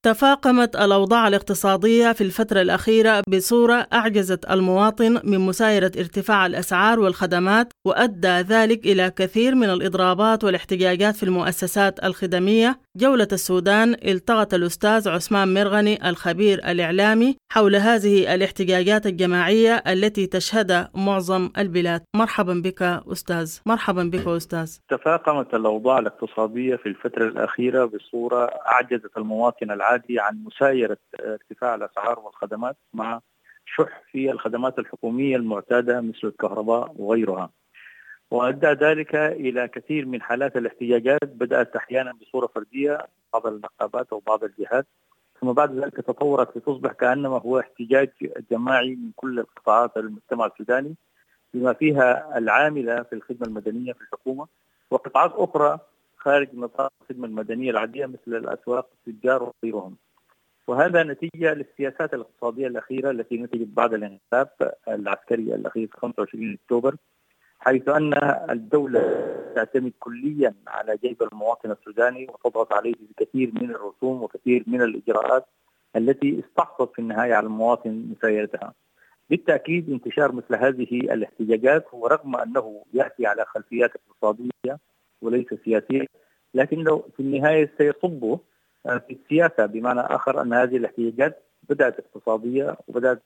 تفاقمت الأوضاع الاقتصادية في الفترة الأخيرة بصورة أعجزت المواطن من مسايرة ارتفاع الأسعار والخدمات، وأدى ذلك إلى كثير من الإضرابات والاحتجاجات في المؤسسات الخدمية. جولة السودان التقط الأستاذ عثمان مرغني الخبير الإعلامي حول هذه الاحتجاجات الجماعية التي تشهدها معظم البلاد. مرحبا بك أستاذ. مرحبا بك أستاذ. تفاقمت الأوضاع الاقتصادية في الفترة الأخيرة بصورة أعجزت المواطن العادي عن مسايرة ارتفاع الأسعار والخدمات مع شح في الخدمات الحكومية المعتادة مثل الكهرباء وغيرها، وأدى ذلك إلى كثير من حالات الاحتجاجات بدأت أحيانا بصورة فردية بعض النقابات أو بعض الجهات، ثم بعد ذلك تطورت لتصبح كأنما هو احتجاج جماعي من كل القطاعات المجتمع السوداني بما فيها العاملة في الخدمة المدنية في الحكومة وقطاعات أخرى خارج نطاق الخدمة المدنية العادية مثل الأسواق والتجار وغيرهم. وهذا نتيجة للسياسات الاقتصادية الأخيرة التي نتجت بعد الانقلاب العسكري الأخير في 25 أكتوبر، حيث أن الدولة تعتمد كليا على جيب المواطن السوداني وتضغط عليه بكثير من الرسوم وكثير من الإجراءات التي استحصت في النهاية على المواطن مسايرتها. بالتأكيد انتشار مثل هذه الاحتجاجات ورغم أنه يأتي على خلفيات اقتصادية وليس سياسية، لكنه في النهاية سيصب في السياسة، بمعنى آخر أن هذه الاحتجاجات بدأت اقتصادية وبدأت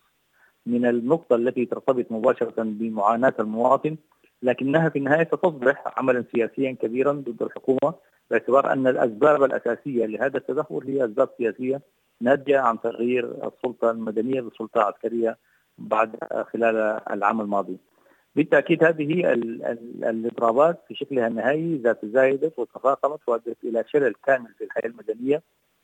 من النقطة التي ترتبط مباشرة بمعاناة المواطن، لكنها في النهاية ستصبح عملا سياسيا كبيرا ضد الحكومة، باعتبار أن الأسباب الأساسية لهذا التدخل هي أسباب سياسية ناتجة عن تغيير السلطة المدنية للسلطة العسكرية خلال العام الماضي. بالتأكيد هذه الإضرابات في شكلها النهائي ذات زايدت وتفاقمت وأدت إلى شلل كامل في الحياة المدنية،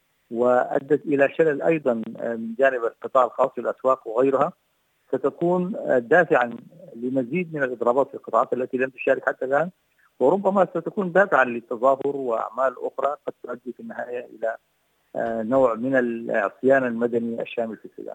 وأدت إلى شلل أيضا من جانب القطاع الخاص في الأسواق وغيرها، ستكون دافعا لمزيد من الإضرابات في القطاعات التي لم تشارك حتى الآن، وربما ستكون دافعا للتظاهر وأعمال أخرى قد تؤدي في النهاية إلى نوع من العصيان المدني الشامل في السودان.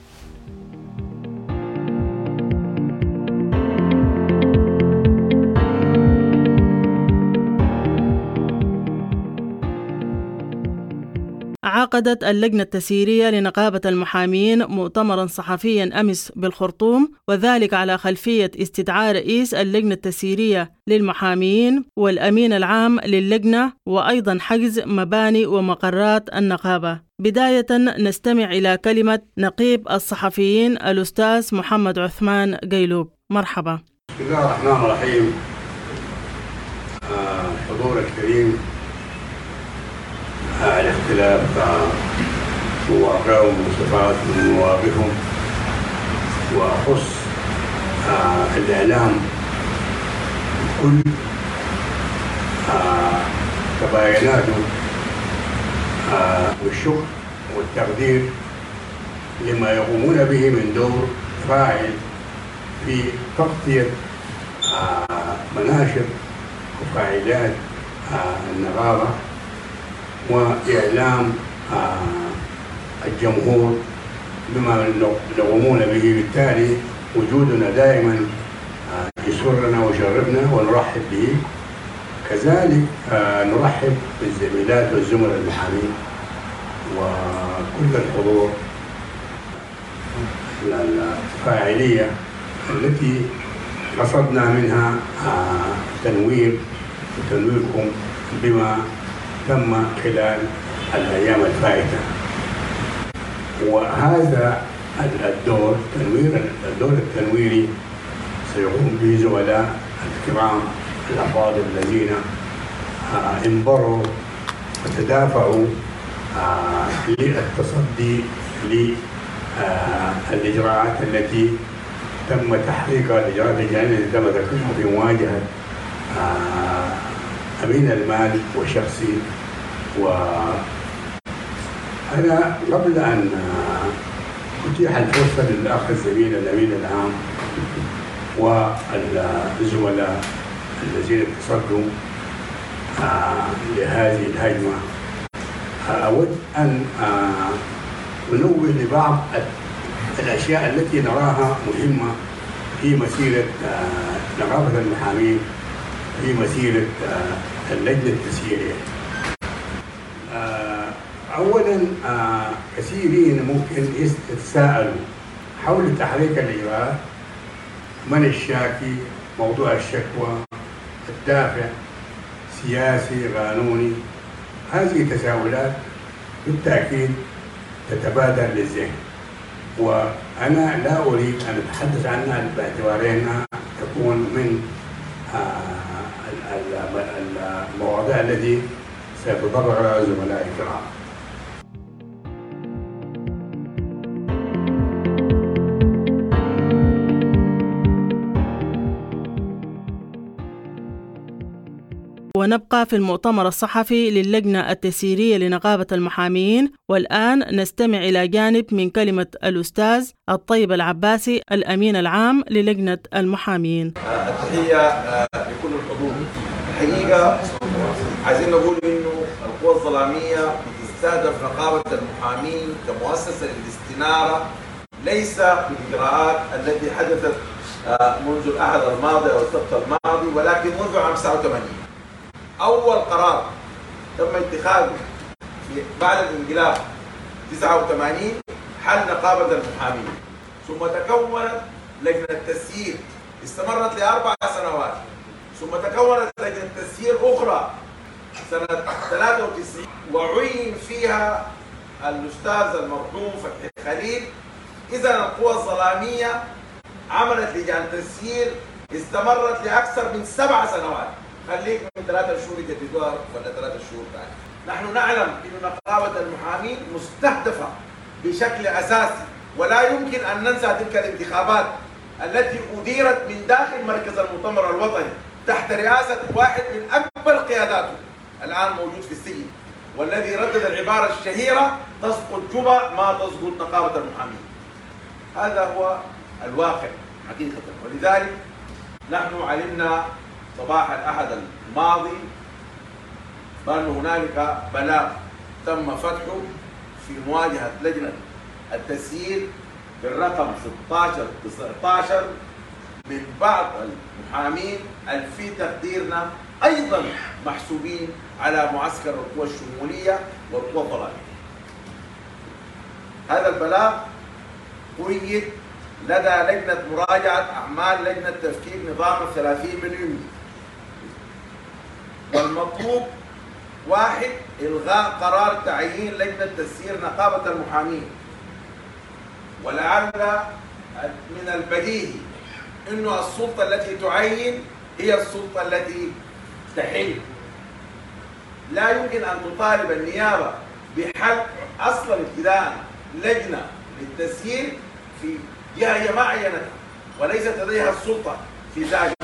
عقدت اللجنة التسييرية لنقابة المحامين مؤتمرا صحفيا أمس بالخرطوم، وذلك على خلفية استدعاء رئيس اللجنة التسييرية للمحامين والأمين العام للجنة، وأيضا حجز مباني ومقرات النقابة. بداية نستمع إلى كلمة نقيب الصحفيين الأستاذ محمد عثمان قيلوب. مرحبا. بسم الله الرحمن الرحيم. حضور الكريم، الاختلاف مواقعهم وصفات من مواقفهم، وأخص الإعلام كل تبايناته والشكر والتقدير لما يقومون به من دور فاعل في تغطية مناشر وفاعلات النقابة وإعلام الجمهور بما يقومون به. بالتالي وجودنا دائما يسرنا ويشرفنا ونرحب به. كذلك نرحب بالزميلات والزملاء المحامين وكل الحضور الفاعلية التي قصدنا منها تنويركم بما تم خلال الأيام الفائتة. وهذا الدور التنويري سيقوم به زملاء الكرام الأفاضل الذين انبروا وتدافعوا للتصدي للإجراءات التي تم تحقيقها، الإجراءات الجانبية التي تم تحقيقها في مواجهة أمين المال وشخصي. وأنا قبل أن أتيح الفرصة للأخ الزميل الأمين العام والزملاء الذين تصدوا لهذه الهجمة، أود أن أنوه لبعض الأشياء التي نراها مهمة في مسيرة نقابة المحامين، في مسيرة اللجنة التسييرية. أولا كثيرين ممكن يتساءلوا حول تحريك الإجراءات، من الشاكي، موضوع الشكوى، الدافع سياسي قانوني. هذه تساؤلات بالتأكيد تتبادر للذهن، وأنا لا أريد أن أتحدث عنها باعتبار أنها تكون من المواضيع التي سيتطرق لها زملائي الكرام. ونبقى في المؤتمر الصحفي للجنة التسييرية لنقابة المحامين، والآن نستمع إلى جانب من كلمة الأستاذ الطيب العباسي الأمين العام للجنة المحامين. التحية لكل الحضور. الحقيقة عايزين نقول إنه القوى الظلامية تستهدف نقابة المحامين كمؤسسة للاستنارة، ليس بالإجراءات التي حدثت منذ الأحد الماضي أو السبت الماضي، ولكن منذ عام 89. أول قرار تم اتخاذه بعد الانقلاب 89 حل نقابة المحامين، ثم تكونت لجنة تسيير استمرت ل4 سنوات، ثم تكونت لجنة تسيير أخرى سنة 93 وعين فيها الأستاذ المرحوم فتحي خليل. إذا القوى الظلامية عملت لجان تسيير استمرت لأكثر من 7 سنوات، خليك من 3 شهور يجددوها ولا 3 شهور ثاني. نحن نعلم أن نقابة المحامين مستهدفة بشكل أساسي، ولا يمكن أن ننسى تلك الانتخابات التي أديرت من داخل مركز المؤتمر الوطني تحت رئاسة واحد من أكبر قياداته الآن موجود في السجن، والذي ردد العبارة الشهيرة تسقط جبا ما تسقط نقابة المحامين. هذا هو الواقع حقيقة، ولذلك نحن علمنا صباح الأحد الماضي بأن هنالك بلاغ تم فتحه في مواجهة لجنة التسيير بالرقم 1619 من بعض المحامين في تقديرنا أيضا محسوبين على معسكر القوى الشمولية والقوى الظلامية. هذا البلاغ قيد لدى لجنة مراجعة أعمال لجنة تفكيك نظام 30 من يونيو، والمطلوب 1 إلغاء قرار تعيين لجنة تسيير نقابة المحامين. ولعل من البديهي أنه السلطة التي تعين هي السلطة التي تحل. لا يمكن أن تطالب النيابة بحل أصلا ابتداء لجنة للتسيير في جهة هي ما عينتها وليست لديها السلطة في ذلك،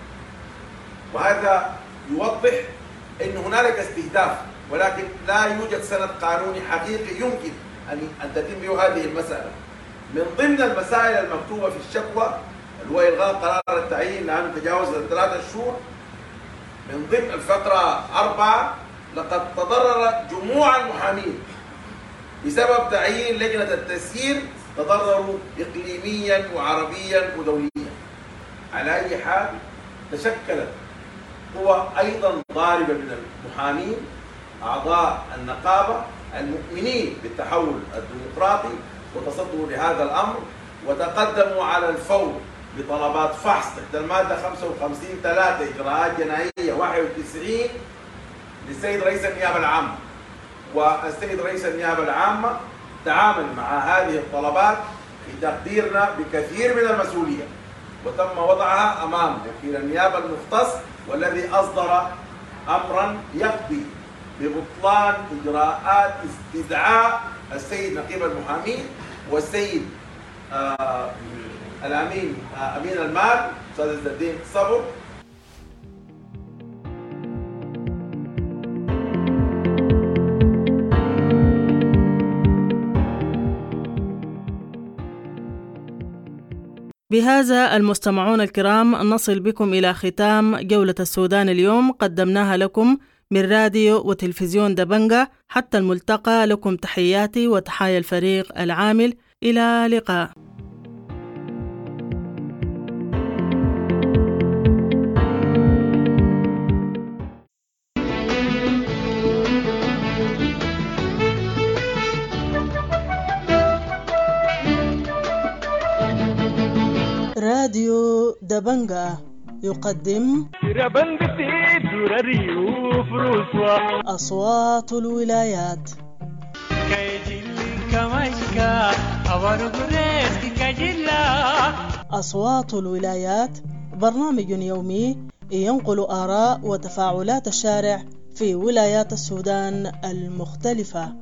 وهذا يوضح أن هنالك استهداف، ولكن لا يوجد سند قانوني حقيقي يمكن أن تتم به هذه المسألة. من ضمن المسائل المكتوبة في الشكوى اللي هو إلغاء قرار التعيين لأنه تجاوز 3 شهور، من ضمن الفقرة 4 لقد تضرر جموع المحامين بسبب تعيين لجنة التسيير، تضرروا إقليميا وعربيا ودوليا. على أي حال تشكلت قوى أيضا ضاربة من المحامين أعضاء النقابة المؤمنين بالتحول الديمقراطي وتصدوا لهذا الأمر، وتقدموا على الفور بطلبات فحص تحت المادة 55(3) إجراءات جنائية 91 للسيد رئيس النيابة العامة. والسيد رئيس النيابة العامة تعامل مع هذه الطلبات في تقديرنا بكثير من المسؤولية، وتم وضعها أمام وكيل النيابة المختص، والذي أصدر أمرا يقضي ببطلان إجراءات استدعاء السيد نقيب المحامين والسيد الأمين أمين المال أستاذ عز الدين صبر. بهذا المستمعون الكرام نصل بكم إلى ختام جولة السودان اليوم، قدمناها لكم من راديو وتلفزيون دبنجة. حتى الملتقى، لكم تحياتي وتحايا الفريق العامل. إلى لقاء. راديو دبنجا يقدم أصوات الولايات. أصوات الولايات برنامج يومي ينقل آراء وتفاعلات الشارع في ولايات السودان المختلفة.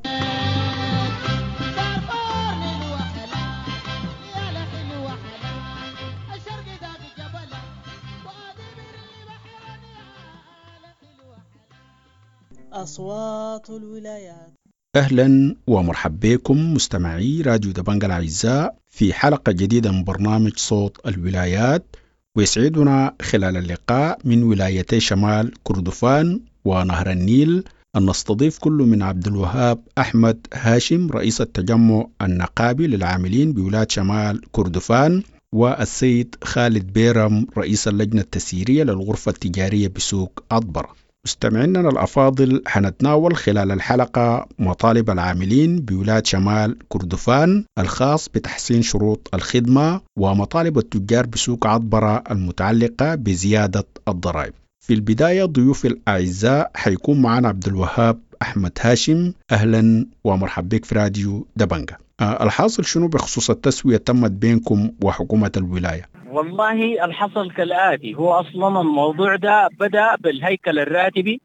أصوات الولايات. أهلا ومرحبا بكم مستمعي راديو دبنجا الأعزاء في حلقة جديدة من برنامج صوت الولايات، ويسعدنا خلال اللقاء من ولايتي شمال كردفان ونهر النيل أن نستضيف كل من عبد الوهاب أحمد هاشم رئيس التجمع النقابي للعاملين بولاية شمال كردفان، والسيد خالد بيرم رئيس اللجنة التسييرية للغرفة التجارية بسوق عطبرة. مستمعينا الأفاضل، حنتناول خلال الحلقة مطالب العاملين بولاية شمال كردفان الخاص بتحسين شروط الخدمة ومطالب التجار بسوق عطبرة المتعلقة بزيادة الضرائب. في البداية ضيوف الأعزاء حيكون معنا عبد الوهاب أحمد هاشم. أهلا ومرحبا بك في راديو دبنجا. الحاصل شنو بخصوص التسوية تمت بينكم وحكومة الولاية؟ والله الحصل كالآتي، هو أصلا الموضوع ده بدأ بالهيكل الراتبي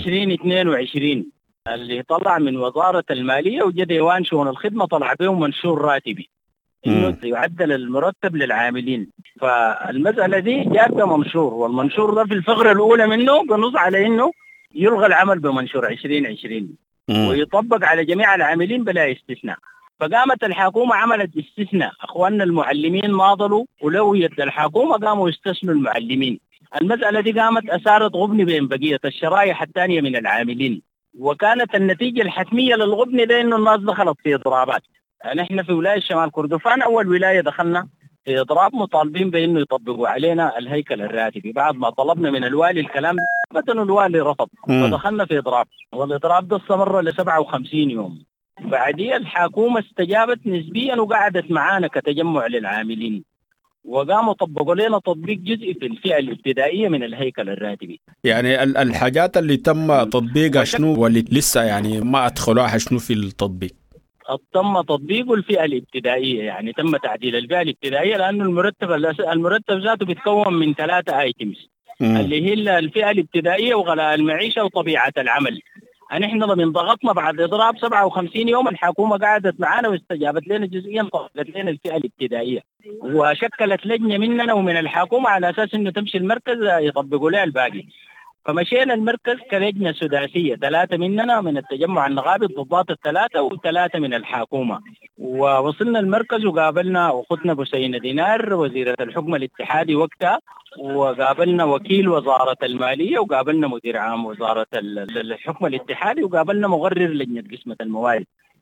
2022 اللي طلع من وزارة المالية، وجا ديوان شؤون الخدمة طلع بهم منشور راتبي إنه يعدل المرتب للعاملين. فالمسألة دي جاءت بمنشور، والمنشور ده في الفقرة الأولى منه بنص على إنه يلغى العمل بمنشور 2020 ويطبق على جميع العاملين بلا استثناء. فقامت الحكومة عملت استثناء، أخواننا المعلمين ناضلوا ولو يد الحكومة قاموا يستثنوا المعلمين. المسألة دي قامت أثارت غبن بين بقية الشرائح الثانية من العاملين، وكانت النتيجة الحتمية للغبن ده إنه الناس دخلت في إضرابات. نحن في ولاية شمال كردفان أول ولاية دخلنا في إضراب مطالبين بإنه يطبقوا علينا الهيكل الراتبي. بعد ما طلبنا من الوالي الكلام ده الوالي رفض، فدخلنا في إضراب، والإضراب ده استمر ل 57 يوم. بعدين الحكومة استجابت نسبيا وقعدت معانا كتجمع للعاملين، وقاموا طبقوا لنا تطبيق جزئي في الفئة الابتدائية من الهيكل الراتبي. يعني الحاجات اللي تم تطبيقها شنو، واللي لسه يعني ما أدخلوها شنو في التطبيق؟ تم تطبيق الفئة الابتدائية، يعني تم تعديل الفئة الابتدائية لأنه المرتب ذاته بيتكون من 3 ايتمز اللي هي الفئة الابتدائية وغلاء المعيشة وطبيعة العمل. نحن من ضغطنا بعد إضراب 57 يوم الحكومة قعدت معنا واستجابت لنا جزئيا، طبقت لنا الفئة الابتدائية وشكلت لجنة مننا ومن الحكومة على أساس إنه تمشي المركز يطبقوا لها الباقي. فمشينا المركز كلجنة سداسية، 3 مننا من التجمع النقابي الضباط ال3 و3 من الحكومة، ووصلنا المركز وقابلنا أختنا بسينة دينار وزيرة الحكم الاتحادي وقتها، وقابلنا وكيل وزارة المالية، وقابلنا مدير عام وزارة الحكم الاتحادي، وقابلنا مغرر لجنة قسمة الموارد،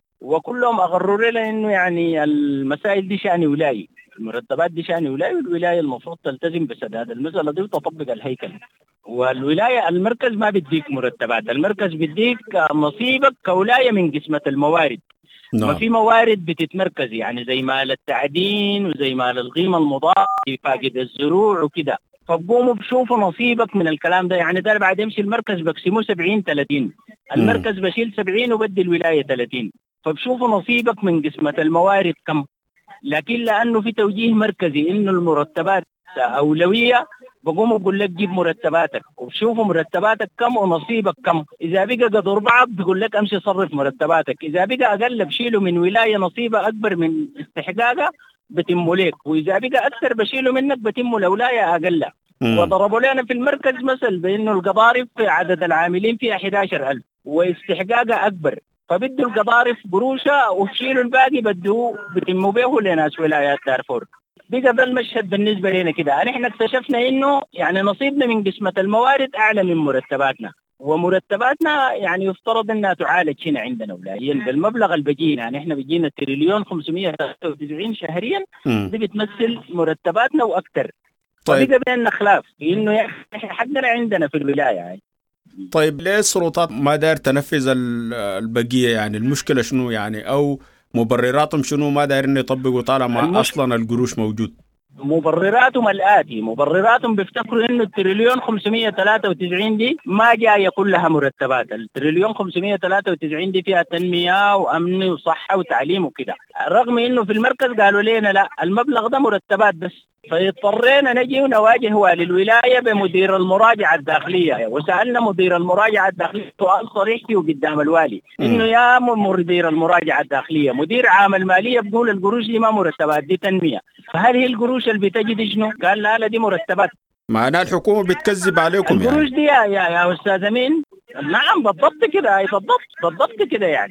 وكلهم أغروا لنا إنه يعني المسائل دي شأن ولايي، المرتبات دي شأن ولايي، والولاية المفروض تلتزم بسداد المسألة دي وتطبق الهيكل. والولاية المركز ما بيديك مرتبات، المركز بيديك نصيبك كولاية من قسمة الموارد. ما في موارد بتتمركز يعني زي مال التعدين وزي مال القيمة المضافة فاقد الزروع وكده، فبقوموا بشوفوا نصيبك من الكلام ده. يعني ده بعد يمشي المركز بقسموه 70-30، المركز بشيل 70 وبدي الولاية 30، فبشوفوا نصيبك من قسمة الموارد كم. لكن لأنه في توجيه مركزي إنه المرتبات أولوية، بقوموا بقول لك جيب مرتباتك وبشوفوا مرتباتك كم ونصيبك كم. إذا بقى قد 4 بقول لك أمشي صرف مرتباتك، إذا بقى أقل بشيله من ولاية نصيبة أكبر من استحقاقها بتم لك، وإذا بقى أكثر بشيله منك بتم لولاية أقل. وضربوا لنا في المركز مثل بأنه القضارف عدد العاملين فيها 11,000 واستحقاقها أكبر، فبدوا القضارف قروشة وشيلوا الباقي بدوا بتم به لناس ولايات دارفور. بقى ده المشهد بالنسبة لنا كده. نحن اكتشفنا إنه يعني نصيبنا من قسمة الموارد أعلى من مرتباتنا، ومرتباتنا يعني يفترض أنها تعالج هنا عندنا ولايا بالمبلغ اللي بيجينا. يعني إحنا بيجينا 1,593 شهريا، دي بتمثل مرتباتنا وأكثر. طيب بقى بيننا خلاف إنه حقنا عندنا في الولاية يعني. طيب ليه السلطات ما داير تنفذ البقية؟ يعني المشكلة شنو يعني، أو مبرراتهم شنو ما دايرين يطبقوا طالما أصلا القروش موجود؟ مبرراتهم الآتي، مبرراتهم بيفتكروا إنه التريليون 593 دي ما جاية كلها مرتبات. التريليون 593 دي فيها تنمية وأمن وصحة وتعليم وكده، رغم إنه في المركز قالوا لنا لا، المبلغ ده مرتبات بس. فاضطرينا نجي ونواجه والي الولاية بمدير المراجعة الداخلية، وسألنا مدير المراجعة الداخلية سؤال صريح فيه قدام الوالي، إنه يا مدير المراجعة الداخلية، مدير عام المالية بيقول القروش دي ما مرتبات، دي تنمية، فهل هي القروش اللي بتجي شنو؟ قال لا دي مرتبات. معناها الحكومة بتكذب عليكم القروش دي يا أستاذ أمين. نعم بالضبط كده، بالضبط كده يعني،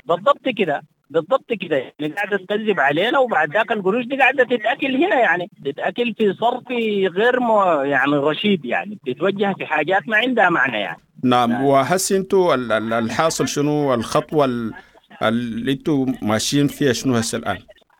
بالضبط كده يعني قاعدة تكذب علينا، وبعد ذاك القروش دي قاعدة تتأكل هنا، يعني تتأكل في صرف غير يعني رشيد، يعني بتتوجه في حاجات ما عندها معنى يعني. نعم. وهس انتوا الحاصل شنو الخطوة اللي انتوا ماشيين فيها شنو هسه الآن؟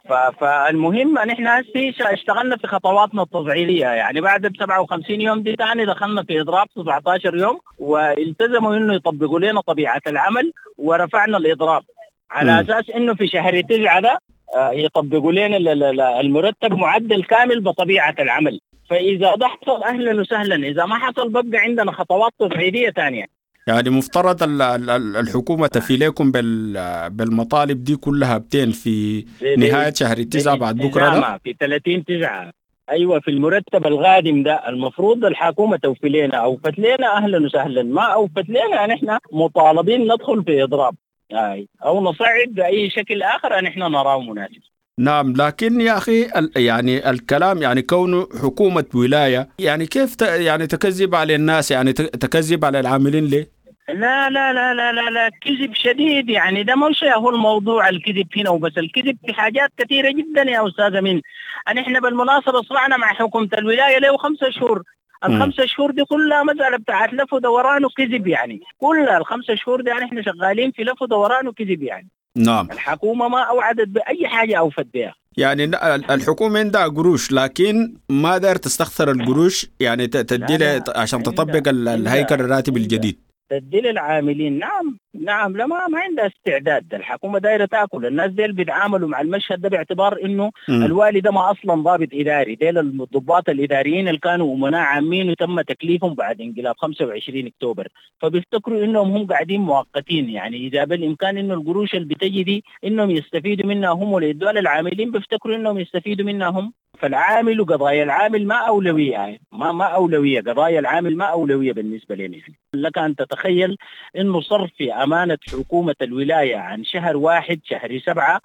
فالمهم ان احنا هسه اشتغلنا في خطواتنا التفعيليه، يعني بعد 57 يوم دي ثاني دخلنا في اضراب 17 يوم، والتزموا انه يطبقوا لنا طبيعه العمل، ورفعنا الاضراب على اساس انه في شهر 9 ده يطبقوا لنا المرتب معدل كامل بطبيعه العمل. فاذا ده حصل اهلا وسهلا، اذا ما حصل بقى عندنا خطوات تفعيليه ثانيه. يعني مفترض الحكومة تفي لكم بالمطالب دي كلها في نهاية شهر 9 بعد بكرة ده؟ في 30/9. أيوة، في المرتب القادم ده المفروض الحكومة توفي لنا، أوفت لنا أهلا وسهلا، ما أوفت لنا نحن مطالبين ندخل في إضراب أو نصعد بأي شكل آخر نحن نراه مناسب. نعم، لكن يا أخي يعني الكلام يعني كونه حكومة ولاية، يعني كيف يعني تكذب على الناس، يعني تكذب على العاملين ليه؟ لا لا لا لا لا لا، كذب شديد يعني. ده مش هو الموضوع الكذب هنا وبس، الكذب في حاجات كثيرة جدا يا أستاذ أمين. احنا بالمناسبة صرعنا مع حكومة الولاية له 5 شهور. ال5 شهور دي كلها مسألة بتاعت لف ودوران وكذب يعني، كلها ال5 شهور دي يعني احنا شغالين في لف ودوران وكذب يعني. نعم. الحكومة ما أوعدت بأي حاجة أوفت بها. يعني الحكومة عندها قروش لكن ما دار تستخسر القروش، يعني تدي عشان تطبق الهيكل الراتب الجديد، تدي للعاملين. نعم لا، ما عندها استعداد. الحكومة دايرة تاكل. الناس ديل بيتعاملوا مع المشهد ده باعتبار انه الوالي ده ما اصلا ضابط اداري، ديل الضباط الاداريين اللي كانوا امناء عامين وتم تكليفهم بعد انقلاب 25 اكتوبر، فبيفتكروا انهم هم قاعدين مؤقتين، يعني اذا بالامكان انه القروش اللي بتجي دي انهم يستفيدوا منها هم ويدوها للعاملين، بيفتكروا انهم يستفيدوا منها هم. فالعامل وقضايا العامل ما أولوية يعني، ما أولوية، قضايا العامل ما أولوية بالنسبة لنا يعني. لك أن تتخيل إنه صرف في أمانة حكومة الولاية عن شهر 1 شهر 7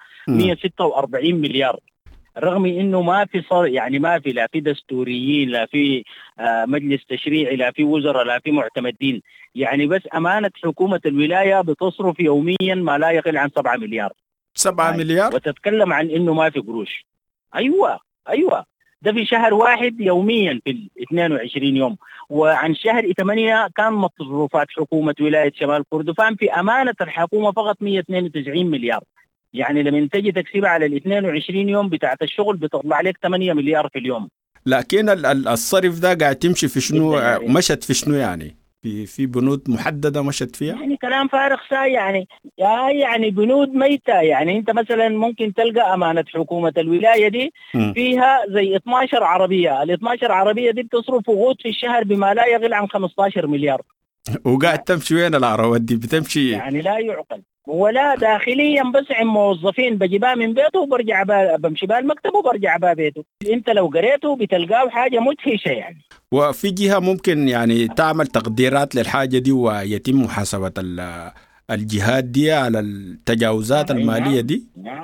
146 مليار، رغم إنه ما في يعني ما في، لا في دستوريين، لا في مجلس تشريعي، لا في وزراء، لا في معتمدين، يعني بس أمانة حكومة الولاية بتصرف يوميا ما لا يقل عن 7 مليار. 7 مليار؟ وتتكلم عن إنه ما في قروش. أيوة ده في شهر 1 يوميا في 22 يوم، وعن شهر 8 كان مصروفات حكومة ولاية شمال كردفان في أمانة الحكومة فقط 192 مليار. يعني لما تجي تكسبها على 22 يوم بتاعت الشغل بتطلع لك 8 مليار في اليوم. لكن الصرف ده قاعد تمشي في شنو؟ مشت في شنو يعني؟ في بنود محددة مشت فيها؟ يعني كلام فارغ ساي يعني بنود ميتة. يعني انت مثلا ممكن تلقى أمانة حكومة الولاية دي فيها زي 12 عربية، ال 12 عربية دي بتصرف وقود في الشهر بما لا يقل عن 15 مليار. وقاعد تمشي وين العربات دي؟ بتمشي يعني لا يعقل. ولا داخليا بس عن موظفين بجيبها من بيته وبرجع بمشي بها المكتب وبرجع بها بيته. انت لو قريته بتلقاه حاجة مدهشة يعني. وفي جهة ممكن يعني تعمل تقديرات للحاجة دي ويتم محاسبة الجهات دي على التجاوزات المالية دي؟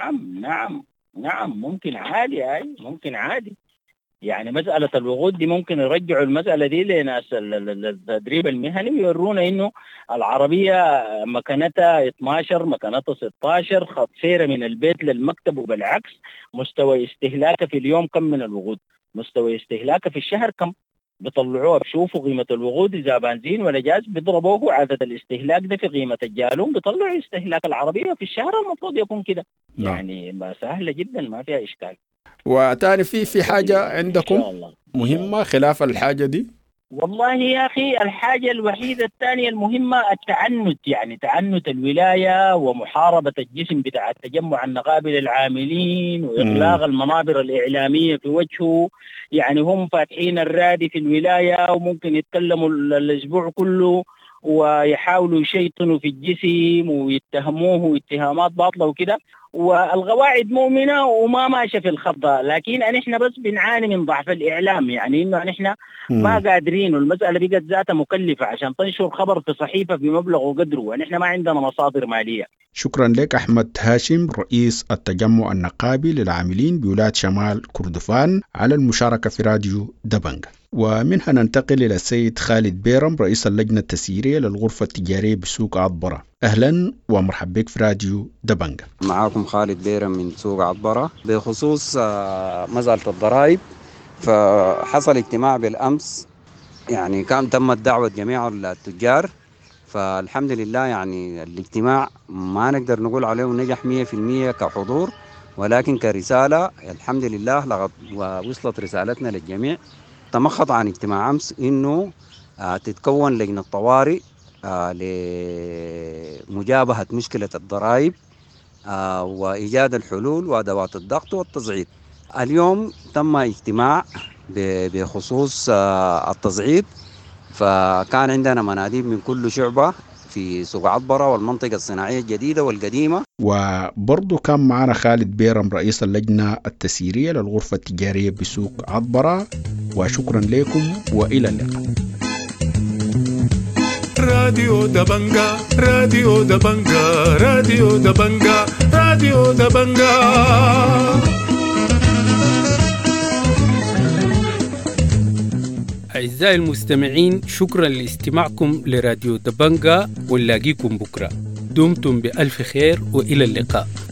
نعم ممكن عادي. ممكن عادي يعني. مسألة الوقود دي ممكن يرجعوا المسألة دي لناس التدريب المهني ويورونا إنه العربية مكانتها 12 مكانتها 16 خط سيرة من البيت للمكتب، وبالعكس مستوى استهلاكها في اليوم كم من الوقود، مستوى استهلاكها في الشهر كم، بيطلعوها بشوفوا قيمة الوقود إذا بنزين ولا جاز، بيضربوه عدد الاستهلاك ده في قيمة الجالون، بيطلعوا استهلاك العربية في الشهر المفروض يكون كده. يعني ما سهلة جدا، ما فيها إشكال. وتاني في حاجة عندكم مهمة خلاف الحاجة دي؟ والله يا أخي الحاجة الوحيدة الثانية المهمة التعنت، يعني تعنت الولاية ومحاربة الجسم بتاع التجمع النقابي للعاملين وإغلاق المنابر الإعلامية في وجهه. يعني هم فاتحين الرادي في الولاية وممكن يتكلموا الأسبوع كله ويحاولوا يشيطنوا في الجسم ويتهموه اتهامات باطلة وكده، والقواعد مؤمنة وما ماشية في الخطة. لكن نحن بس بنعاني من ضعف الإعلام، يعني إنه نحن ما قادرين، والمسألة بقت ذاتها مكلفة عشان تنشر خبر في صحيفة بمبلغ وقدره، ونحن ما عندنا مصادر مالية. شكرا لك أحمد هاشم رئيس التجمع النقابي للعاملين بولاية شمال كردفان على المشاركة في راديو دبنجة. ومنها ننتقل إلى السيد خالد بيرم رئيس اللجنة التسييرية للغرفة التجارية بسوق عطبرة. أهلا ومرحبا بك في راديو دبنجة. معاكم خالد بيرم من سوق عطبرة. بخصوص مسألة الضرائب، فحصل اجتماع بالأمس، يعني كان تمت دعوة جميع التجار، فالحمد لله يعني الاجتماع ما نقدر نقول عليه نجح 100% كحضور، ولكن كرسالة الحمد لله وصلت رسالتنا للجميع. تمخط عن اجتماع أمس إنه تتكون لجنة طوارئ لمجابهة مشكلة الضرائب وإيجاد الحلول وأدوات الضغط والتصعيد. اليوم تم اجتماع بخصوص التصعيد، فكان عندنا مناديب من كل شعبة في سوق عطبرة والمنطقة الصناعية الجديدة والقديمة. وبرضو كان معنا خالد بيرم رئيس اللجنة التسييرية للغرفة التجارية بسوق عطبرة، وشكرا لكم وإلى اللقاء. راديو دبنجة راديو دبنجة راديو دبنجة راديو دبنجة. أعزائي المستمعين، شكرا لاستماعكم لراديو دبنجة، ونلاقيكم بكرة. دمتم بألف خير وإلى اللقاء.